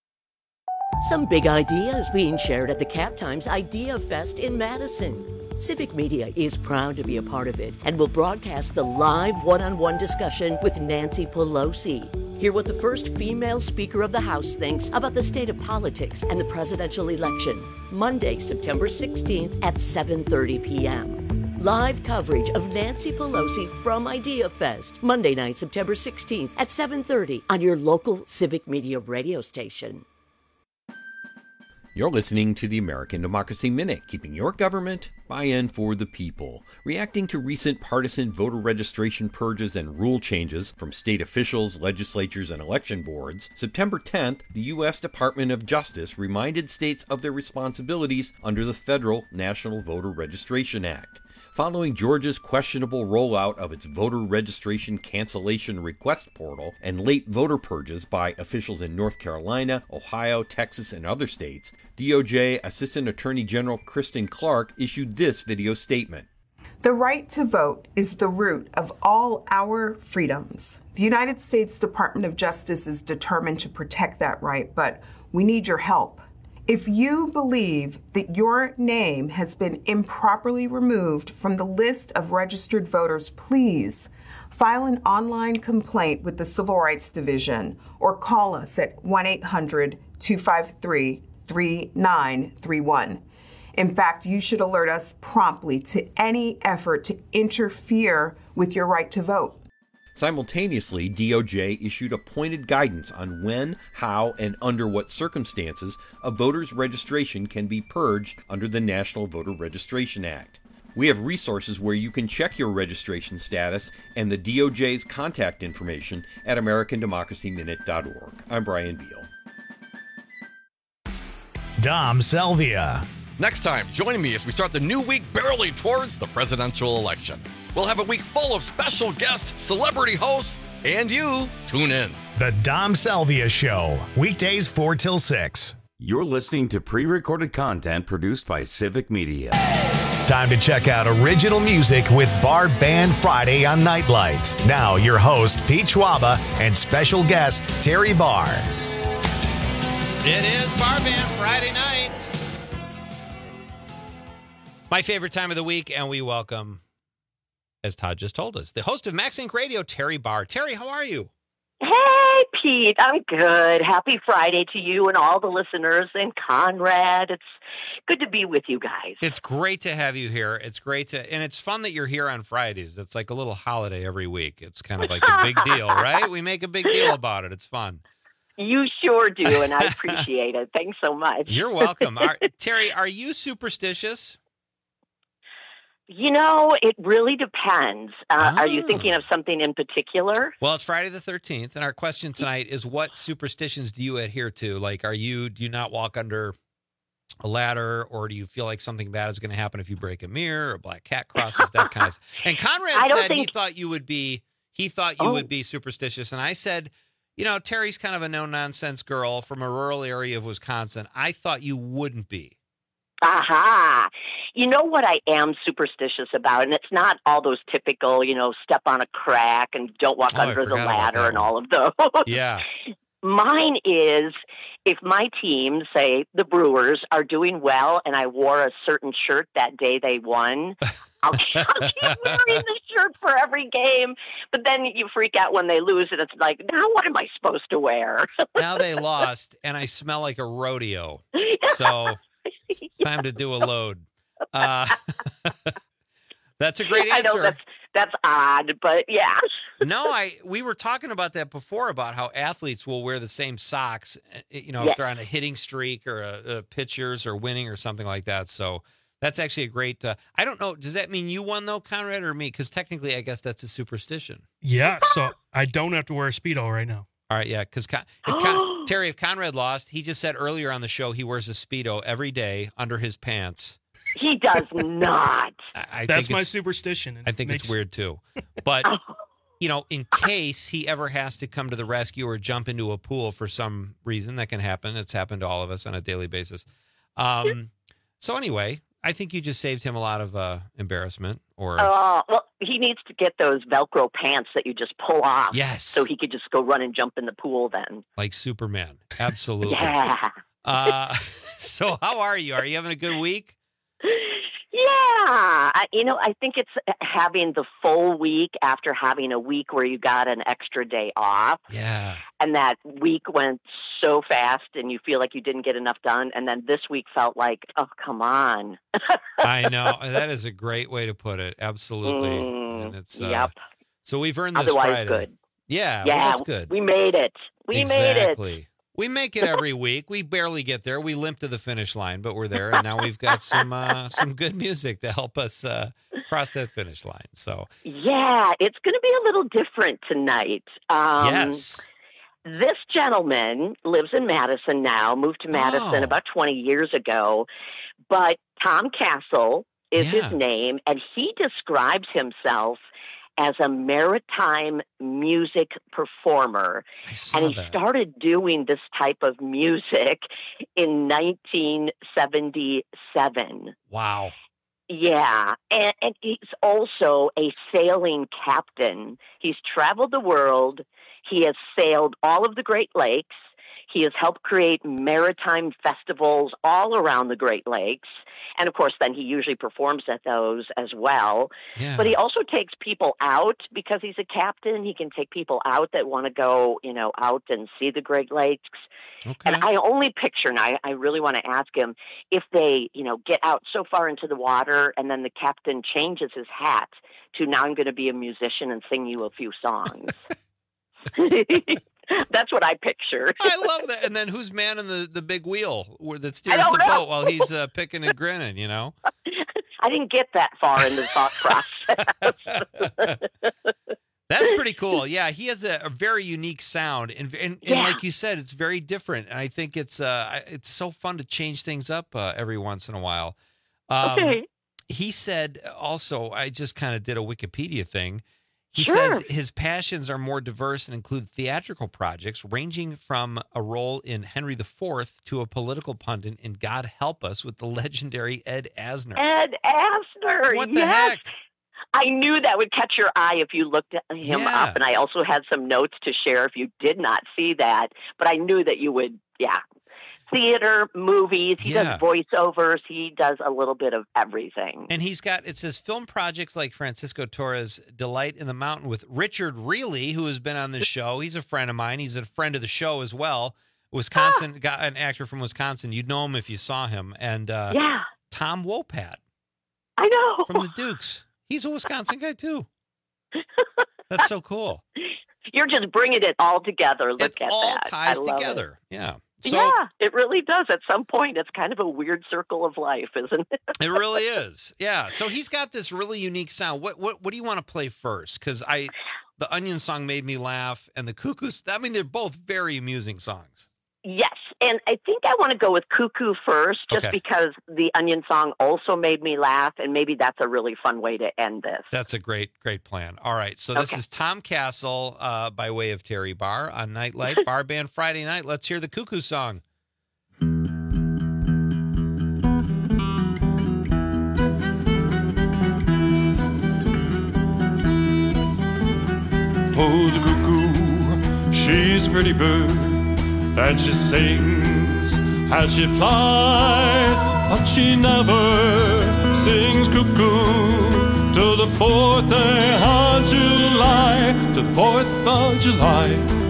Some big ideas being shared at the Cap Times Idea Fest in Madison. Civic Media is proud to be a part of it and will broadcast the live one-on-one discussion with Nancy Pelosi. Hear what the first female Speaker of the House thinks about the state of politics and the presidential election. Monday, September sixteenth at seven thirty p.m. Live coverage of Nancy Pelosi from Idea Fest. Monday night, September sixteenth at seven thirty on your local Civic Media radio station. You're listening to the American Democracy Minute, keeping your government by and for the people. Reacting to recent partisan voter registration purges and rule changes from state officials, legislatures, and election boards, September tenth, the U S Department of Justice reminded states of their responsibilities under the federal National Voter Registration Act. Following Georgia's questionable rollout of its voter registration cancellation request portal and late voter purges by officials in North Carolina, Ohio, Texas, and other states, D O J Assistant Attorney General Kristen Clark issued this video statement. The right to vote is the root of all our freedoms. The United States Department of Justice is determined to protect that right, but we need your help. If you believe that your name has been improperly removed from the list of registered voters, please file an online complaint with the Civil Rights Division or call us at one eight hundred two five three three nine three one. In fact, you should alert us promptly to any effort to interfere with your right to vote. Simultaneously, D O J issued a pointed guidance on when, how, and under what circumstances a voter's registration can be purged under the National Voter Registration Act. We have resources where you can check your registration status and the D O J's contact information at american democracy minute dot org. I'm Brian Beal. Dom Selvia. Next time, join me as we start the new week barreling towards the presidential election. We'll have a week full of special guests, celebrity hosts, and you. Tune in. The Dom Selvia Show, weekdays four till six. You're listening to pre-recorded content produced by Civic Media. Time to check out original music with Bar Band Friday on Nightlight. Now, your host, Pete Schwaba, and special guest, Terry Barr. It is Bar Band Friday night. My favorite time of the week, and we welcome, as Todd just told us, the host of Max Inc Radio, Terry Barr. Terry, how are you? Hey, Pete, I'm good. Happy Friday to you and all the listeners and Conrad. It's good to be with you guys. It's great to have you here. It's great to, and it's fun that you're here on Fridays. It's like a little holiday every week. It's kind of like a big deal, right? We make a big deal about it. It's fun. You sure do, and I appreciate it. Thanks so much. You're welcome. Are, Terry, are you superstitious? You know, it really depends. Uh, Oh. Are you thinking of something in particular? Well, it's Friday the thirteenth, and our question tonight is, what superstitions do you adhere to? Like, are you, do you not walk under a ladder, or do you feel like something bad is going to happen if you break a mirror or a black cat crosses, that kind of stuff? And Conrad I don't said he think- thought you would be, he thought you Oh. would be superstitious, and I said, you know, Terry's kind of a no-nonsense girl from a rural area of Wisconsin. I thought you wouldn't be. Aha. You know what I am superstitious about, and it's not all those typical, you know, step on a crack and don't walk Oh, I under the forgot about ladder that and one. all of those. Yeah. Mine is if my team, say the Brewers, are doing well and I wore a certain shirt that day they won, I'll, I'll keep wearing the shirt for every game. But then you freak out when they lose and it's like, now what am I supposed to wear? Now they lost, and I smell like a rodeo. So it's time to do a load. Uh, that's a great I answer. know that's, that's odd, but yeah. No, I we were talking about that before, about how athletes will wear the same socks, you know, Yes. if they're on a hitting streak or a, a pitchers or winning or something like that. So that's actually a great. Uh, I don't know. Does that mean you won though, Conrad, or me? Because technically, I guess that's a superstition. Yeah, so I don't have to wear a Speedo right now. All right, yeah, because Con- if Con- Terry, if Conrad lost, he just said earlier on the show he wears a Speedo every day under his pants. He does not. I, I That's think my it's- superstition. and I it think makes- it's weird too. But, you know, in case he ever has to come to the rescue or jump into a pool for some reason, that can happen. It's happened to all of us on a daily basis. Um, so anyway, I think you just saved him a lot of uh, embarrassment. Or Oh, well, he needs to get those Velcro pants that you just pull off. Yes. So he could just go run and jump in the pool then. like Superman. Absolutely. Yeah. Uh, so how are you? Are you having a good week? Yeah. I, you know, I think it's having the full week after having a week where you got an extra day off. Yeah. And that week went so fast and you feel like you didn't get enough done. And then this week felt like, oh, come on. I know. That is a great way to put it. Absolutely. Mm, and it's uh, yep. So we've earned this Otherwise, Friday. good. Yeah, Yeah, well, that's good. We made it. We made it. Exactly. We make it every week. We barely get there. We limp to the finish line, but we're there, and now we've got some uh, some good music to help us uh, cross that finish line. So Yeah, it's going to be a little different tonight. Um, yes, This gentleman lives in Madison now, moved to Madison Oh. about twenty years ago, but Tom Castle is Yeah. his name, and he describes himself as a maritime music performer. I saw And he that. started doing this type of music in nineteen seventy-seven. Wow. Yeah, and, and he's also a sailing captain. He's traveled the world. He has sailed all of the Great Lakes. He has helped create maritime festivals all around the Great Lakes. And of course, then he usually performs at those as well. Yeah. But he also takes people out because he's a captain. He can take people out that want to go, you know, out and see the Great Lakes. Okay. And I only picture, and I, I really want to ask him, if they, you know, get out so far into the water and then the captain changes his hat to, now I'm going to be a musician and sing you a few songs. That's what I picture. I love that. And then who's manning the, the big wheel where- that steers don't the know. boat while he's uh, picking and grinning, you know? I didn't get that far in the thought process. That's pretty cool. Yeah, he has a, a very unique sound, and and, and Yeah. like you said, it's very different. And I think it's uh it's so fun to change things up uh, every once in a while. Um, Okay. He said also, I just kind of did a Wikipedia thing. He Sure. says his passions are more diverse and include theatrical projects ranging from a role in Henry the Fourth to a political pundit in God Help Us with the legendary Ed Asner. Ed Asner. What the yes. heck? I knew that would catch your eye if you looked him Yeah. up. And I also had some notes to share if you did not see that. But I knew that you would, yeah. Theater, movies, he Yeah. does voiceovers, he does a little bit of everything. And he's got, it says, film projects like Francisco Torres' Delight in the Mountain with Richard Reilly, who has been on this show. He's a friend of mine. He's a friend of the show as well. Wisconsin, got an actor from Wisconsin. You'd know him if you saw him. And uh, Yeah. Tom Wopat I know. from the Dukes. He's a Wisconsin guy, too. That's so cool. You're just bringing it all together. Look It at all that. ties I love together. It. Yeah. So yeah, it really does. At some point, it's kind of a weird circle of life, isn't it? it really is. Yeah. So he's got this really unique sound. What what what do you want to play first? Because I, the Onion song made me laugh, and the Cuckoos. I mean, they're both very amusing songs. Yes, and I think I want to go with Cuckoo first, just Okay. because the Onion song also made me laugh, and maybe that's a really fun way to end this. That's a great great plan. All right. So this Okay. is Tom Castle uh, by way of Terry Barr on Nightlight Bar Band Friday night. Let's hear the Cuckoo song. Oh, the cuckoo, she's a pretty bird, and she sings as she flies, but she never sings cuckoo till the fourth day of July, the fourth of July.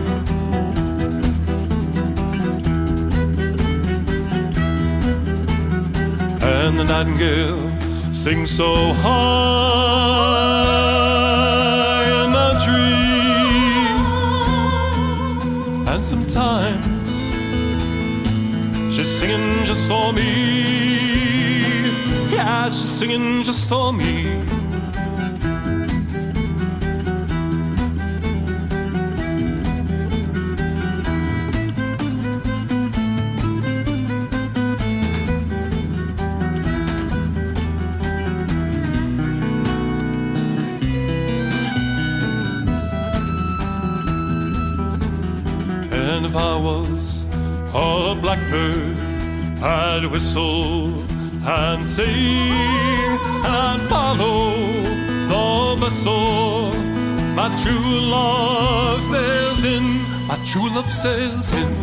And the nightingale sings so high in the tree, and sometimes she's singing just for me. Yeah, she's singing just for me. And if I was a blackbird, I'd whistle and sing, and I'd follow the vessel my true love sails in, my true love sails in.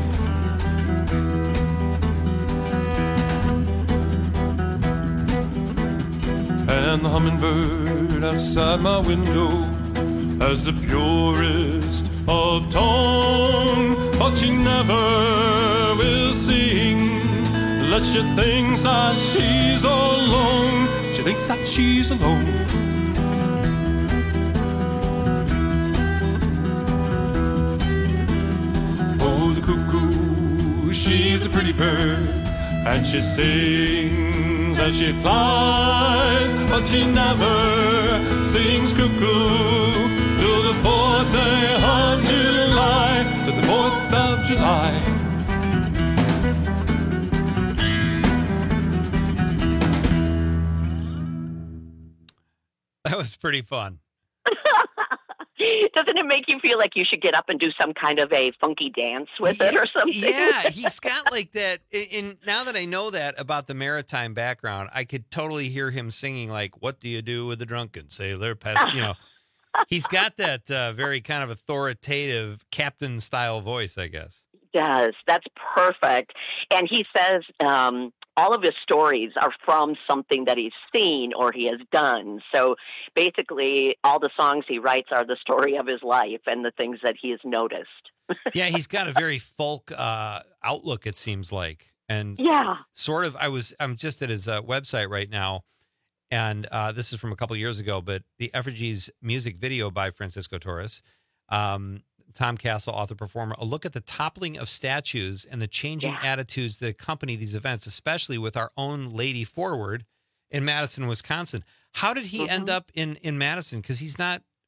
And the hummingbird outside my window has the purest of tone, but she never will sing. Let she thinks that she's alone. She thinks that she's alone. Oh, the cuckoo, she's a pretty bird, and she sings as she flies, but she never sings cuckoo till the fourth day of July, till the fourth of July. That was pretty fun. Doesn't it make you feel like you should get up and do some kind of a funky dance with it or something? Yeah, he's got like that. And now that I know that about the maritime background, I could totally hear him singing like, "What do you do with a drunken sailor?" You know, he's got that uh, very kind of authoritative captain style voice, I guess. He does. That's perfect. And he says um, all of his stories are from something that he's seen or he has done. So basically, all the songs he writes are the story of his life and the things that he has noticed. Yeah, he's got a very folk uh, outlook, it seems like. And yeah, sort of, I was, I'm just at his uh, website right now. And uh, this is from a couple of years ago, but the Effigies music video by Francisco Torres, um, Tom Castle, author, performer, a look at the toppling of statues and the changing Yeah. attitudes that accompany these events, especially with our own Lady Forward in Madison, Wisconsin. How did he Mm-hmm. end up in, in Madison? Because he's not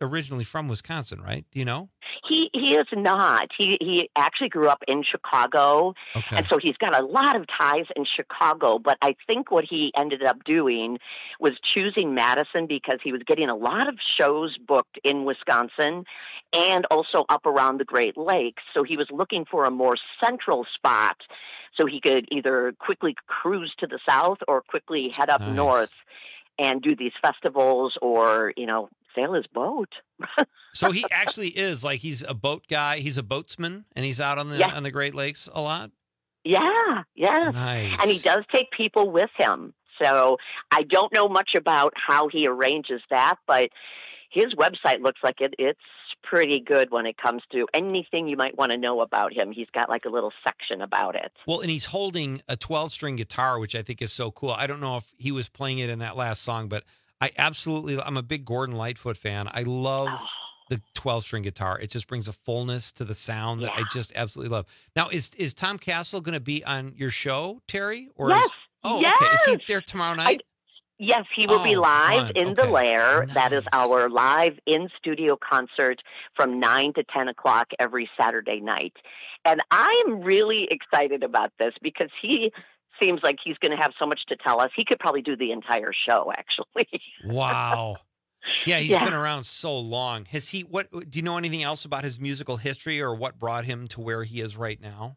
originally from Wisconsin, right? Do you know? He he is not. He he actually grew up in Chicago, Okay. and so he's got a lot of ties in Chicago. But I think what he ended up doing was choosing Madison because he was getting a lot of shows booked in Wisconsin and also up around the Great Lakes. So he was looking for a more central spot so he could either quickly cruise to the south or quickly head up Nice. north and do these festivals or, you know, sail his boat. So he actually is like he's a boat guy. He's a boatsman, and he's out on the Yeah. on the Great Lakes a lot. Yeah, yes. Nice. And he does take people with him. So I don't know much about how he arranges that, but his website looks like it, it's pretty good when it comes to anything you might want to know about him. He's got like a little section about it. Well, and he's holding a twelve-string guitar, which I think is so cool. I don't know if he was playing it in that last song, but I absolutely, I'm a big Gordon Lightfoot fan. I love the twelve-string guitar. It just brings a fullness to the sound that I just absolutely love. Now, is is Tom Castle going to be on your show, Terry? Or Yes. Is, oh, yes. okay. Is he there tomorrow night? Yes, he will be Oh, live fun. in the Okay. Lair. That is our live in-studio concert from nine to ten o'clock every Saturday night. And I'm really excited about this because he seems like he's going to have so much to tell us. He could probably do the entire show, actually. Wow. Yeah, he's Yeah. been around so long. Has he, what, do you know anything else about his musical history or what brought him to where he is right now?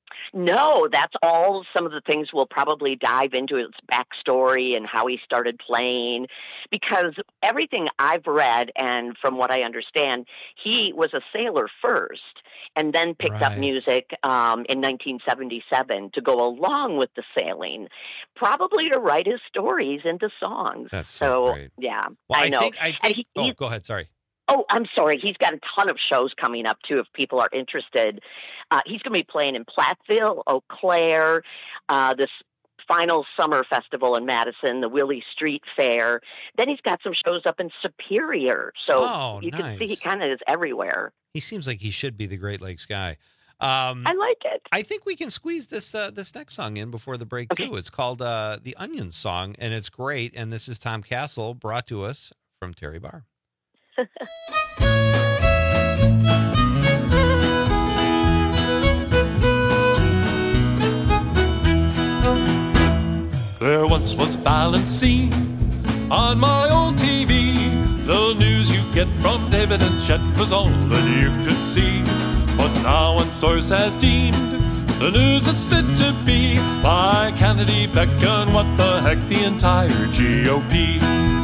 No, that's all some of the things we'll probably dive into his backstory and how he started playing, because everything I've read and from what I understand, he was a sailor first and then picked up Right. music um, in nineteen seventy-seven to go along with the sailing, probably to write his stories into songs. That's so so great. yeah, Well, I I know. think, I And think, he- oh, he's- go ahead. Sorry. Oh, I'm sorry. He's got a ton of shows coming up, too, if people are interested. Uh, he's going to be playing in Platteville, Eau Claire, uh, this final summer festival in Madison, the Willie Street Fair. Then he's got some shows up in Superior. So Oh, you can see he nice. kind of is everywhere. He seems like he should be the Great Lakes guy. Um, I like it. I think we can squeeze this uh, this next song in before the break, too. It's called uh, The Onion Song, and it's great. And this is Tom Castle, brought to us from Terry Barr. There once was a balanced scene on my old T V. The news you get from David and Chet was all that you could see. But now one source has deemed the news that's fit to be by Kennedy, Beck, and what the heck, the entire G O P.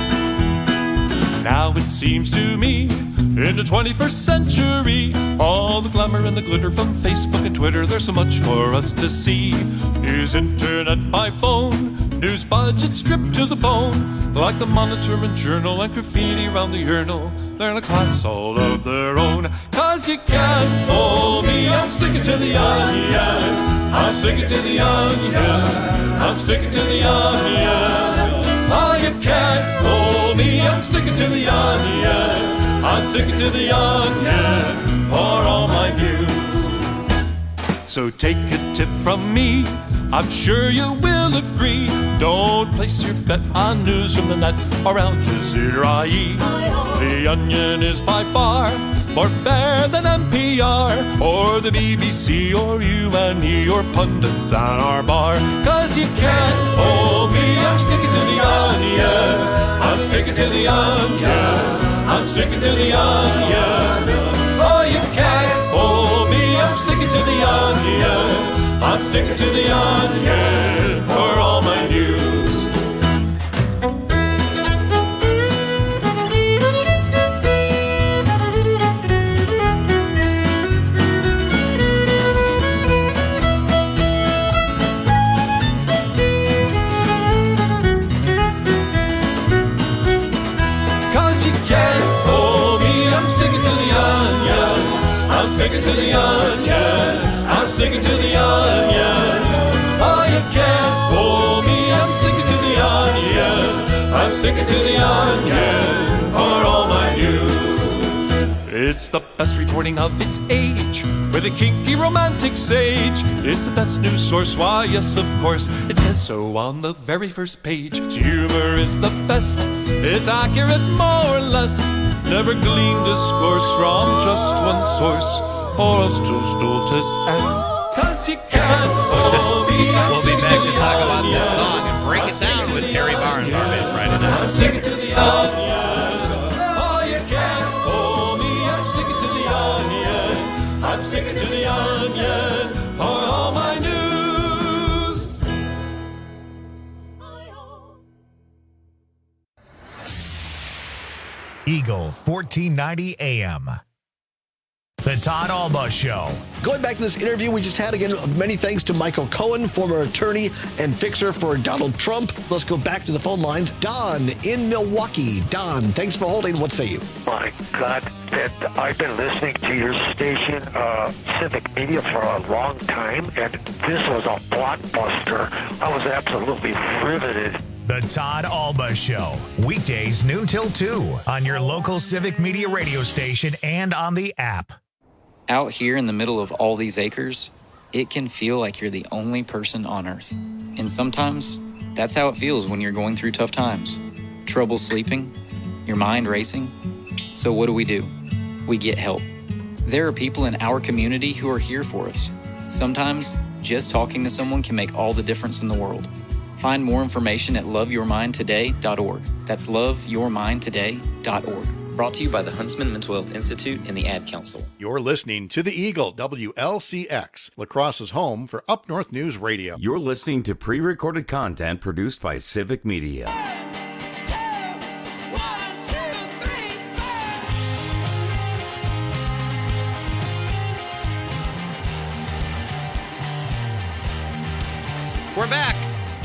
Now it seems to me, in the twenty-first century, all the glamour and the glitter from Facebook and Twitter, there's so much for us to see. News internet by phone, news budget stripped to the bone, like the Monitor and Journal and graffiti around the urinal. They're in a class all of their own. Cause you can't fool me, I'm sticking to the onion. I'm sticking to the onion. I'm sticking to the onion. Oh, you can't fool me, I'm sticking to the onion. I'm sticking to the onion for all my news. So take a tip from me, I'm sure you will agree. Don't place your bet on news from the net or Al Jazeera. The Onion is by far more fair than N P R or the B B C or you and me or pundits at our bar. Cause you can't fool me, I'm sticking to the onion. I'm sticking to the onion. I'm sticking to the onion. Oh, you can't fool me, I'm sticking to the onion. I'm sticking to the onion for all my news. Cause you can't fool me, I'm sticking to the onion. I'm sticking to the onion. I'm sticking to the onion. Oh, you can't fool me, I'm sticking to the onion. I'm sticking to the onion for all my news. It's the best reporting of its age, with a kinky romantic sage. It's the best news source, why yes of course, it says so on the very first page. Its humor is the best, it's accurate more or less. never gleaned discourse from just one source, or else too stultus S. Cause you can't fool me. We'll be back to talk about this song and break it down with Terry Barr and Barbara Friday night. I'm sticking to the onion. Oh, you can't fool me. I'm sticking to the onion. I'm sticking to the onion for all my news. Eagle fourteen ninety A M. The Todd Alba Show. Going back to this interview we just had, again, many thanks to Michael Cohen, former attorney and fixer for Donald Trump. Let's go back to the phone lines. Don in Milwaukee. Don, thanks for holding. What say you? My God, that I've been listening to your station, uh, Civic Media, for a long time, and this was a blockbuster. I was absolutely riveted. The Todd Alba Show. Weekdays noon till two on your local Civic Media radio station and on the app. Out here in the middle of all these acres, it can feel like you're the only person on Earth. And sometimes, that's how it feels when you're going through tough times. Trouble sleeping, your mind racing. So what do we do? We get help. There are people in our community who are here for us. Sometimes, just talking to someone can make all the difference in the world. Find more information at love your mind today dot org. That's love your mind today dot org. Brought to you by the Huntsman Mental Health Institute and the Ad Council. You're listening to the Eagle, W L C X, La Crosse's home for Up North News Radio. You're listening to pre-recorded content produced by Civic Media. We're back.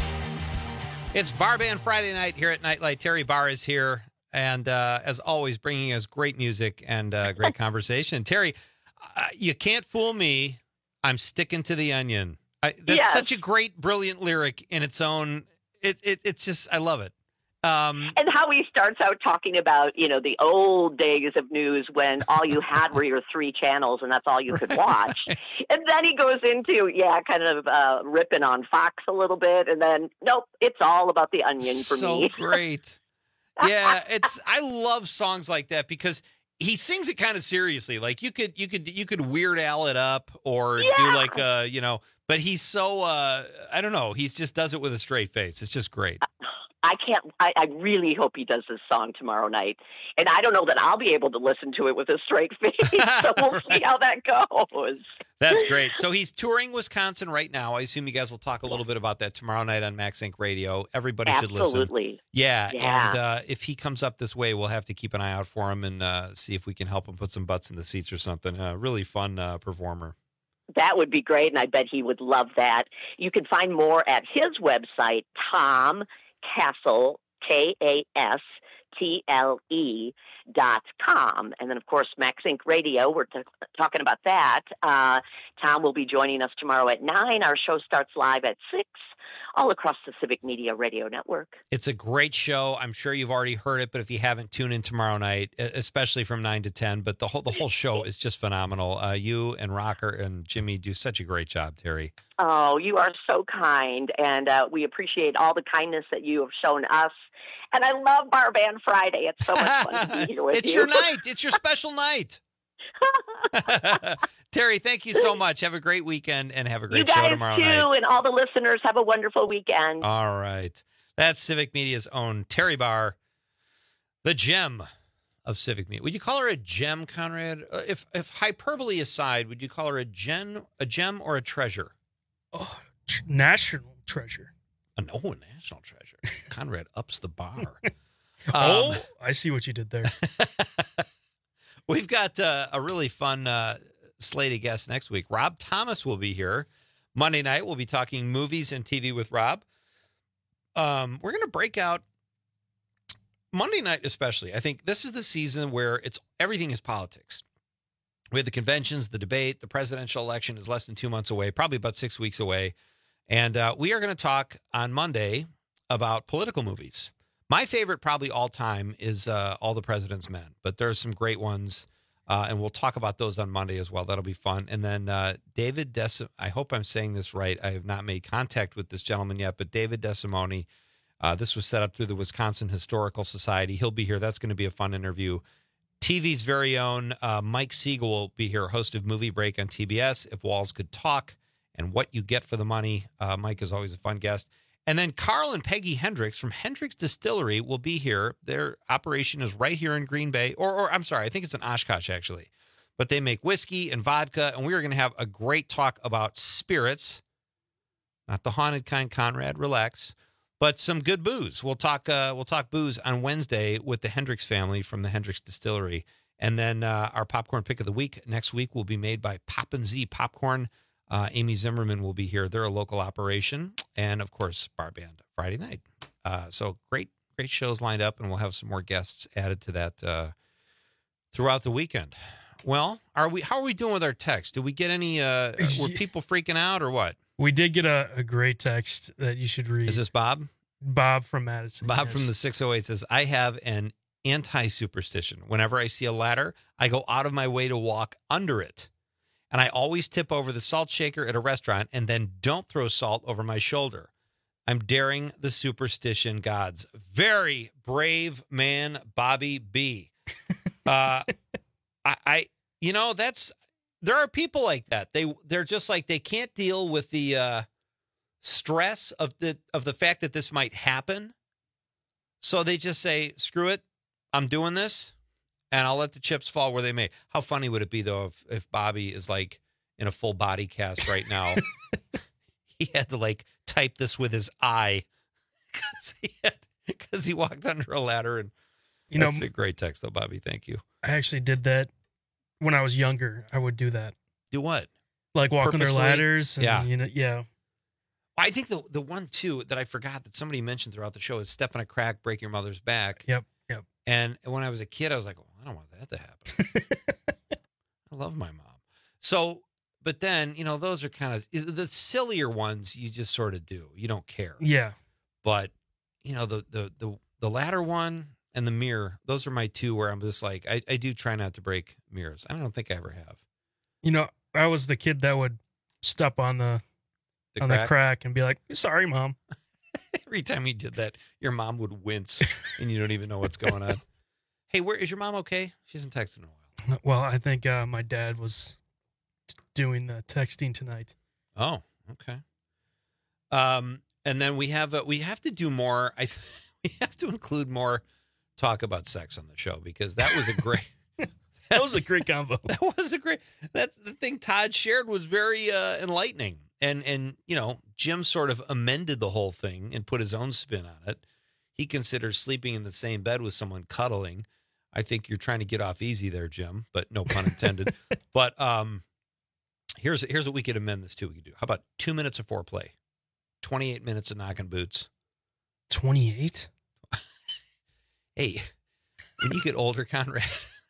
It's Bar Band Friday night here at Nightlight. Terry Barr is here, and uh, as always, bringing us great music and uh, great conversation. Terry, uh, you can't fool me. I'm sticking to the onion. I, that's Yes. such a great, brilliant lyric in its own. It, it it's just, I love it. Um, And how he starts out talking about, you know, the old days of news when all you had were your three channels and that's all you could watch. And then he goes into, yeah, kind of uh, ripping on Fox a little bit. And then, nope, it's all about the onion for so me. great. Yeah, it's. I love songs like that because he sings it kind of seriously. Like you could, you could, you could Weird Al it up or Yeah. do like, uh, you know. But he's so, uh, I don't know. He just does it with a straight face. It's just great. I can't, I, I really hope he does this song tomorrow night. And I don't know that I'll be able to listen to it with a straight face. So we'll see how that goes. That's great. So he's touring Wisconsin right now. I assume you guys will talk a little bit about that tomorrow night on Max Inc Radio. Everybody should listen. Absolutely. Yeah. Yeah. And uh, if he comes up this way, we'll have to keep an eye out for him and uh, see if we can help him put some butts in the seats or something. Uh, really fun uh, performer. That would be great, and I bet he would love that. You can find more at his website, Tom Castle, K A S T L E dot com. And then, of course, Max Inc Radio, we're t- talking about that. Uh, Tom will be joining us tomorrow at nine. Our show starts live at six, all across the Civic Media Radio Network. It's a great show. I'm sure you've already heard it, but if you haven't, tune in tomorrow night, especially from nine to ten. But the whole the whole show is just phenomenal. Uh, you and Rocker and Jimmy do such a great job, Terry. Oh, you are so kind, and uh, we appreciate all the kindness that you have shown us. And I love Bar Band Friday. It's so much fun to be here with It's you. your night. It's your special night. Terry, thank you so much. Have a great weekend and have a great you guys show tomorrow too, night. and all the listeners have a wonderful weekend. All right. That's Civic Media's own Terry Barr, the gem of Civic Media. Would you call her a gem, Conrad? Uh, If if hyperbole aside, would you call her a gem, a gem or a treasure? Oh, tr- national treasure. An, oh, a national treasure. Conrad ups the bar. oh, Um, I see what you did there. We've got uh, a really fun uh, slate of guests next week. Rob Thomas will be here. Monday night, we'll be talking movies and T V with Rob. Um, we're going to break out Monday night, especially. I think this is the season where it's everything is politics. We have the conventions, the debate, the presidential election is less than two months away, probably about six weeks away. And uh, we are going to talk on Monday about political movies. My favorite, probably all time, is uh, All the President's Men, but there are some great ones, uh, and we'll talk about those on Monday as well. That'll be fun. And then uh, David Des, I hope I'm saying this right. I have not made contact with this gentleman yet, but David DeSimone, uh, this was set up through the Wisconsin Historical Society. He'll be here. That's going to be a fun interview. T V's very own uh, Mike Siegel will be here, host of Movie Break on T B S, If Walls Could Talk, and What You Get for the Money. Uh, Mike is always a fun guest. And then Carl and Peggy Hendricks from Hendricks Distillery will be here. Their operation is right here in Green Bay, or, or I'm sorry, I think it's in Oshkosh, actually. But they make whiskey and vodka, and we are going to have a great talk about spirits. Not the haunted kind, Conrad, relax. But some good booze. We'll talk uh, We'll talk booze on Wednesday with the Hendricks family from the Hendricks Distillery. And then uh, our popcorn pick of the week next week will be made by Poppin' Z Popcorn. Uh, Amy Zimmerman will be here. They're a local operation. And, of course, Bar Band Friday night. Uh, so great, great shows lined up, and we'll have some more guests added to that uh, throughout the weekend. Well, are we? How are we doing with our text? Did we get any, uh, were people freaking out or what? We did get a, a great text that you should read. Is this Bob? Bob from Madison. Bob yes. from the six oh eight says, I have an anti-superstition. Whenever I see a ladder, I go out of my way to walk under it. And I always tip over the salt shaker at a restaurant and then don't throw salt over my shoulder. I'm daring the superstition gods. Very brave man, Bobby B. uh, I, I, you know, that's, there are people like that. They, they're just like, they can't deal with the uh, stress of the, of the fact that this might happen. So they just say, screw it. I'm doing this and I'll let the chips fall where they may. How funny would it be though, if, if Bobby is like in a full body cast right now, he had to like type this with his eye because he, had, because he walked under a ladder. And you know, that's a great text though, Bobby. Thank you. I actually did that when I was younger. I would do that. Do what? Like walk under Purposely? ladders. And, Yeah. You know, yeah. I think the the one too that I forgot that somebody mentioned throughout the show is step on a crack, break your mother's back. Yep. Yep. And when I was a kid, I was like, well, I don't want that to happen. I love my mom. So, but then, you know, those are kind of the sillier ones you just sort of do. You don't care. Yeah. But, you know, the the the, the ladder one and the mirror, those are my two where I'm just like, I, I do try not to break mirrors. I don't think I ever have. You know, I was the kid that would step on the, The on crack? the crack and be like, sorry, Mom. Every time you did that, your mom would wince and you don't even know what's going on. Hey, where is your mom okay? She hasn't texted in a while. Well, I think uh, my dad was t- doing the texting tonight. Oh, okay. Um, and then we have uh, we have to do more. I we have to include more talk about sex on the show because that was a great. That was a great combo. That was a great. That's the thing Todd shared was very uh, enlightening, and and you know Jim sort of amended the whole thing and put his own spin on it. He considers sleeping in the same bed with someone cuddling. I think you're trying to get off easy there, Jim, but no pun intended. But um, here's here's what we could amend this to. We could do. How about two minutes of foreplay, twenty-eight minutes of knocking boots. twenty-eight Hey, when you get older, Conrad,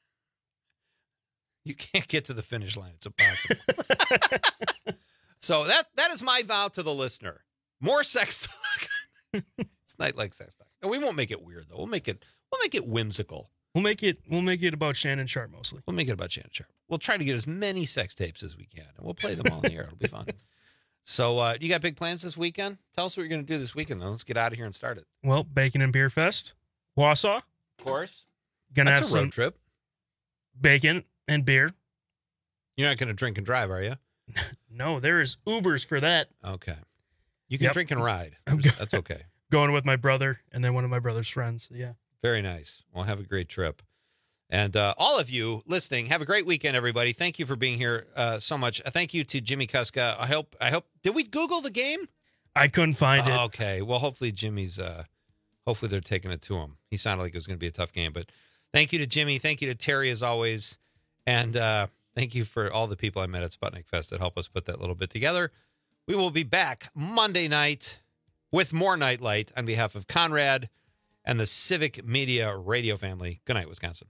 you can't get to the finish line. It's impossible. So that that is my vow to the listener. More sex talk. It's not like sex talk. And we won't make it weird though. We'll make it we'll make it whimsical. We'll make it we'll make it about Shannon Sharp mostly. We'll make it about Shannon Sharp. We'll try to get as many sex tapes as we can, and we'll play them all in the air. It'll be fun. So uh, you got big plans this weekend? Tell us what you're going to do this weekend, though. Let's get out of here and start it. Well, Bacon and Beer Fest, Wausau. Of course. Gonna That's have a road some trip. Bacon and beer. You're not going to drink and drive, are you? No, there is Ubers for that. Okay. You can Yep. drink and ride. That's okay. Going with my brother and then one of my brother's friends. Yeah. Very nice. Well, have a great trip. And uh, all of you listening, have a great weekend, everybody. Thank you for being here uh, so much. Uh, thank you to Jimmy Kuska. I hope, I hope, did we Google the game? I couldn't find oh, it. Okay. Well, hopefully Jimmy's, uh, hopefully they're taking it to him. He sounded like it was going to be a tough game, but thank you to Jimmy. Thank you to Terry as always. And uh, thank you for all the people I met at Sputnik Fest that helped us put that little bit together. We will be back Monday night with more Nightlight on behalf of Conrad and the Civic Media Radio family. Good night, Wisconsin.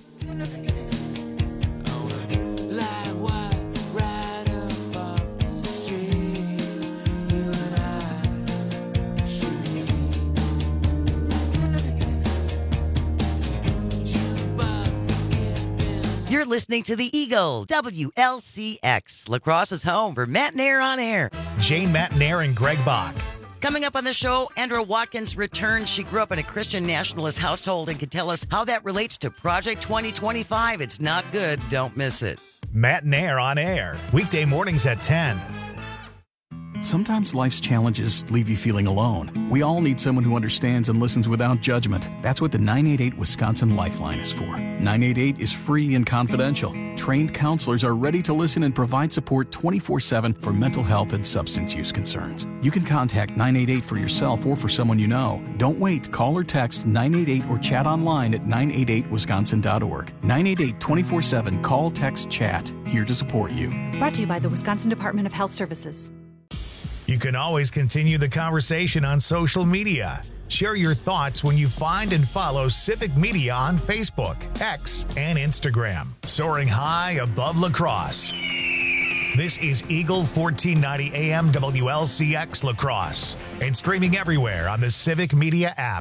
You're listening to The Eagle, W L C X, La Crosse's home for Matt Nair on air. Jane Matt Nair and Greg Bach. Coming up on the show, Andra Watkins returns. She grew up in a Christian nationalist household and can tell us how that relates to Project twenty twenty-five. It's not good. Don't miss it. Matt and Air on air, weekday mornings at ten. Sometimes life's challenges leave you feeling alone. We all need someone who understands and listens without judgment. That's what the nine eight eight Wisconsin Lifeline is for. nine eight eight is free and confidential. Trained counselors are ready to listen and provide support twenty-four seven for mental health and substance use concerns. You can contact nine eight eight for yourself or for someone you know. Don't wait. Call or text nine eight eight or chat online at nine eight eight wisconsin dot org. nine eight eight twenty-four seven. Call, text, chat. Here to support you. Brought to you by the Wisconsin Department of Health Services. You can always continue the conversation on social media. Share your thoughts when you find and follow Civic Media on Facebook, X, and Instagram. Soaring high above La Crosse. This is Eagle fourteen ninety A M W L C X La Crosse and streaming everywhere on the Civic Media app.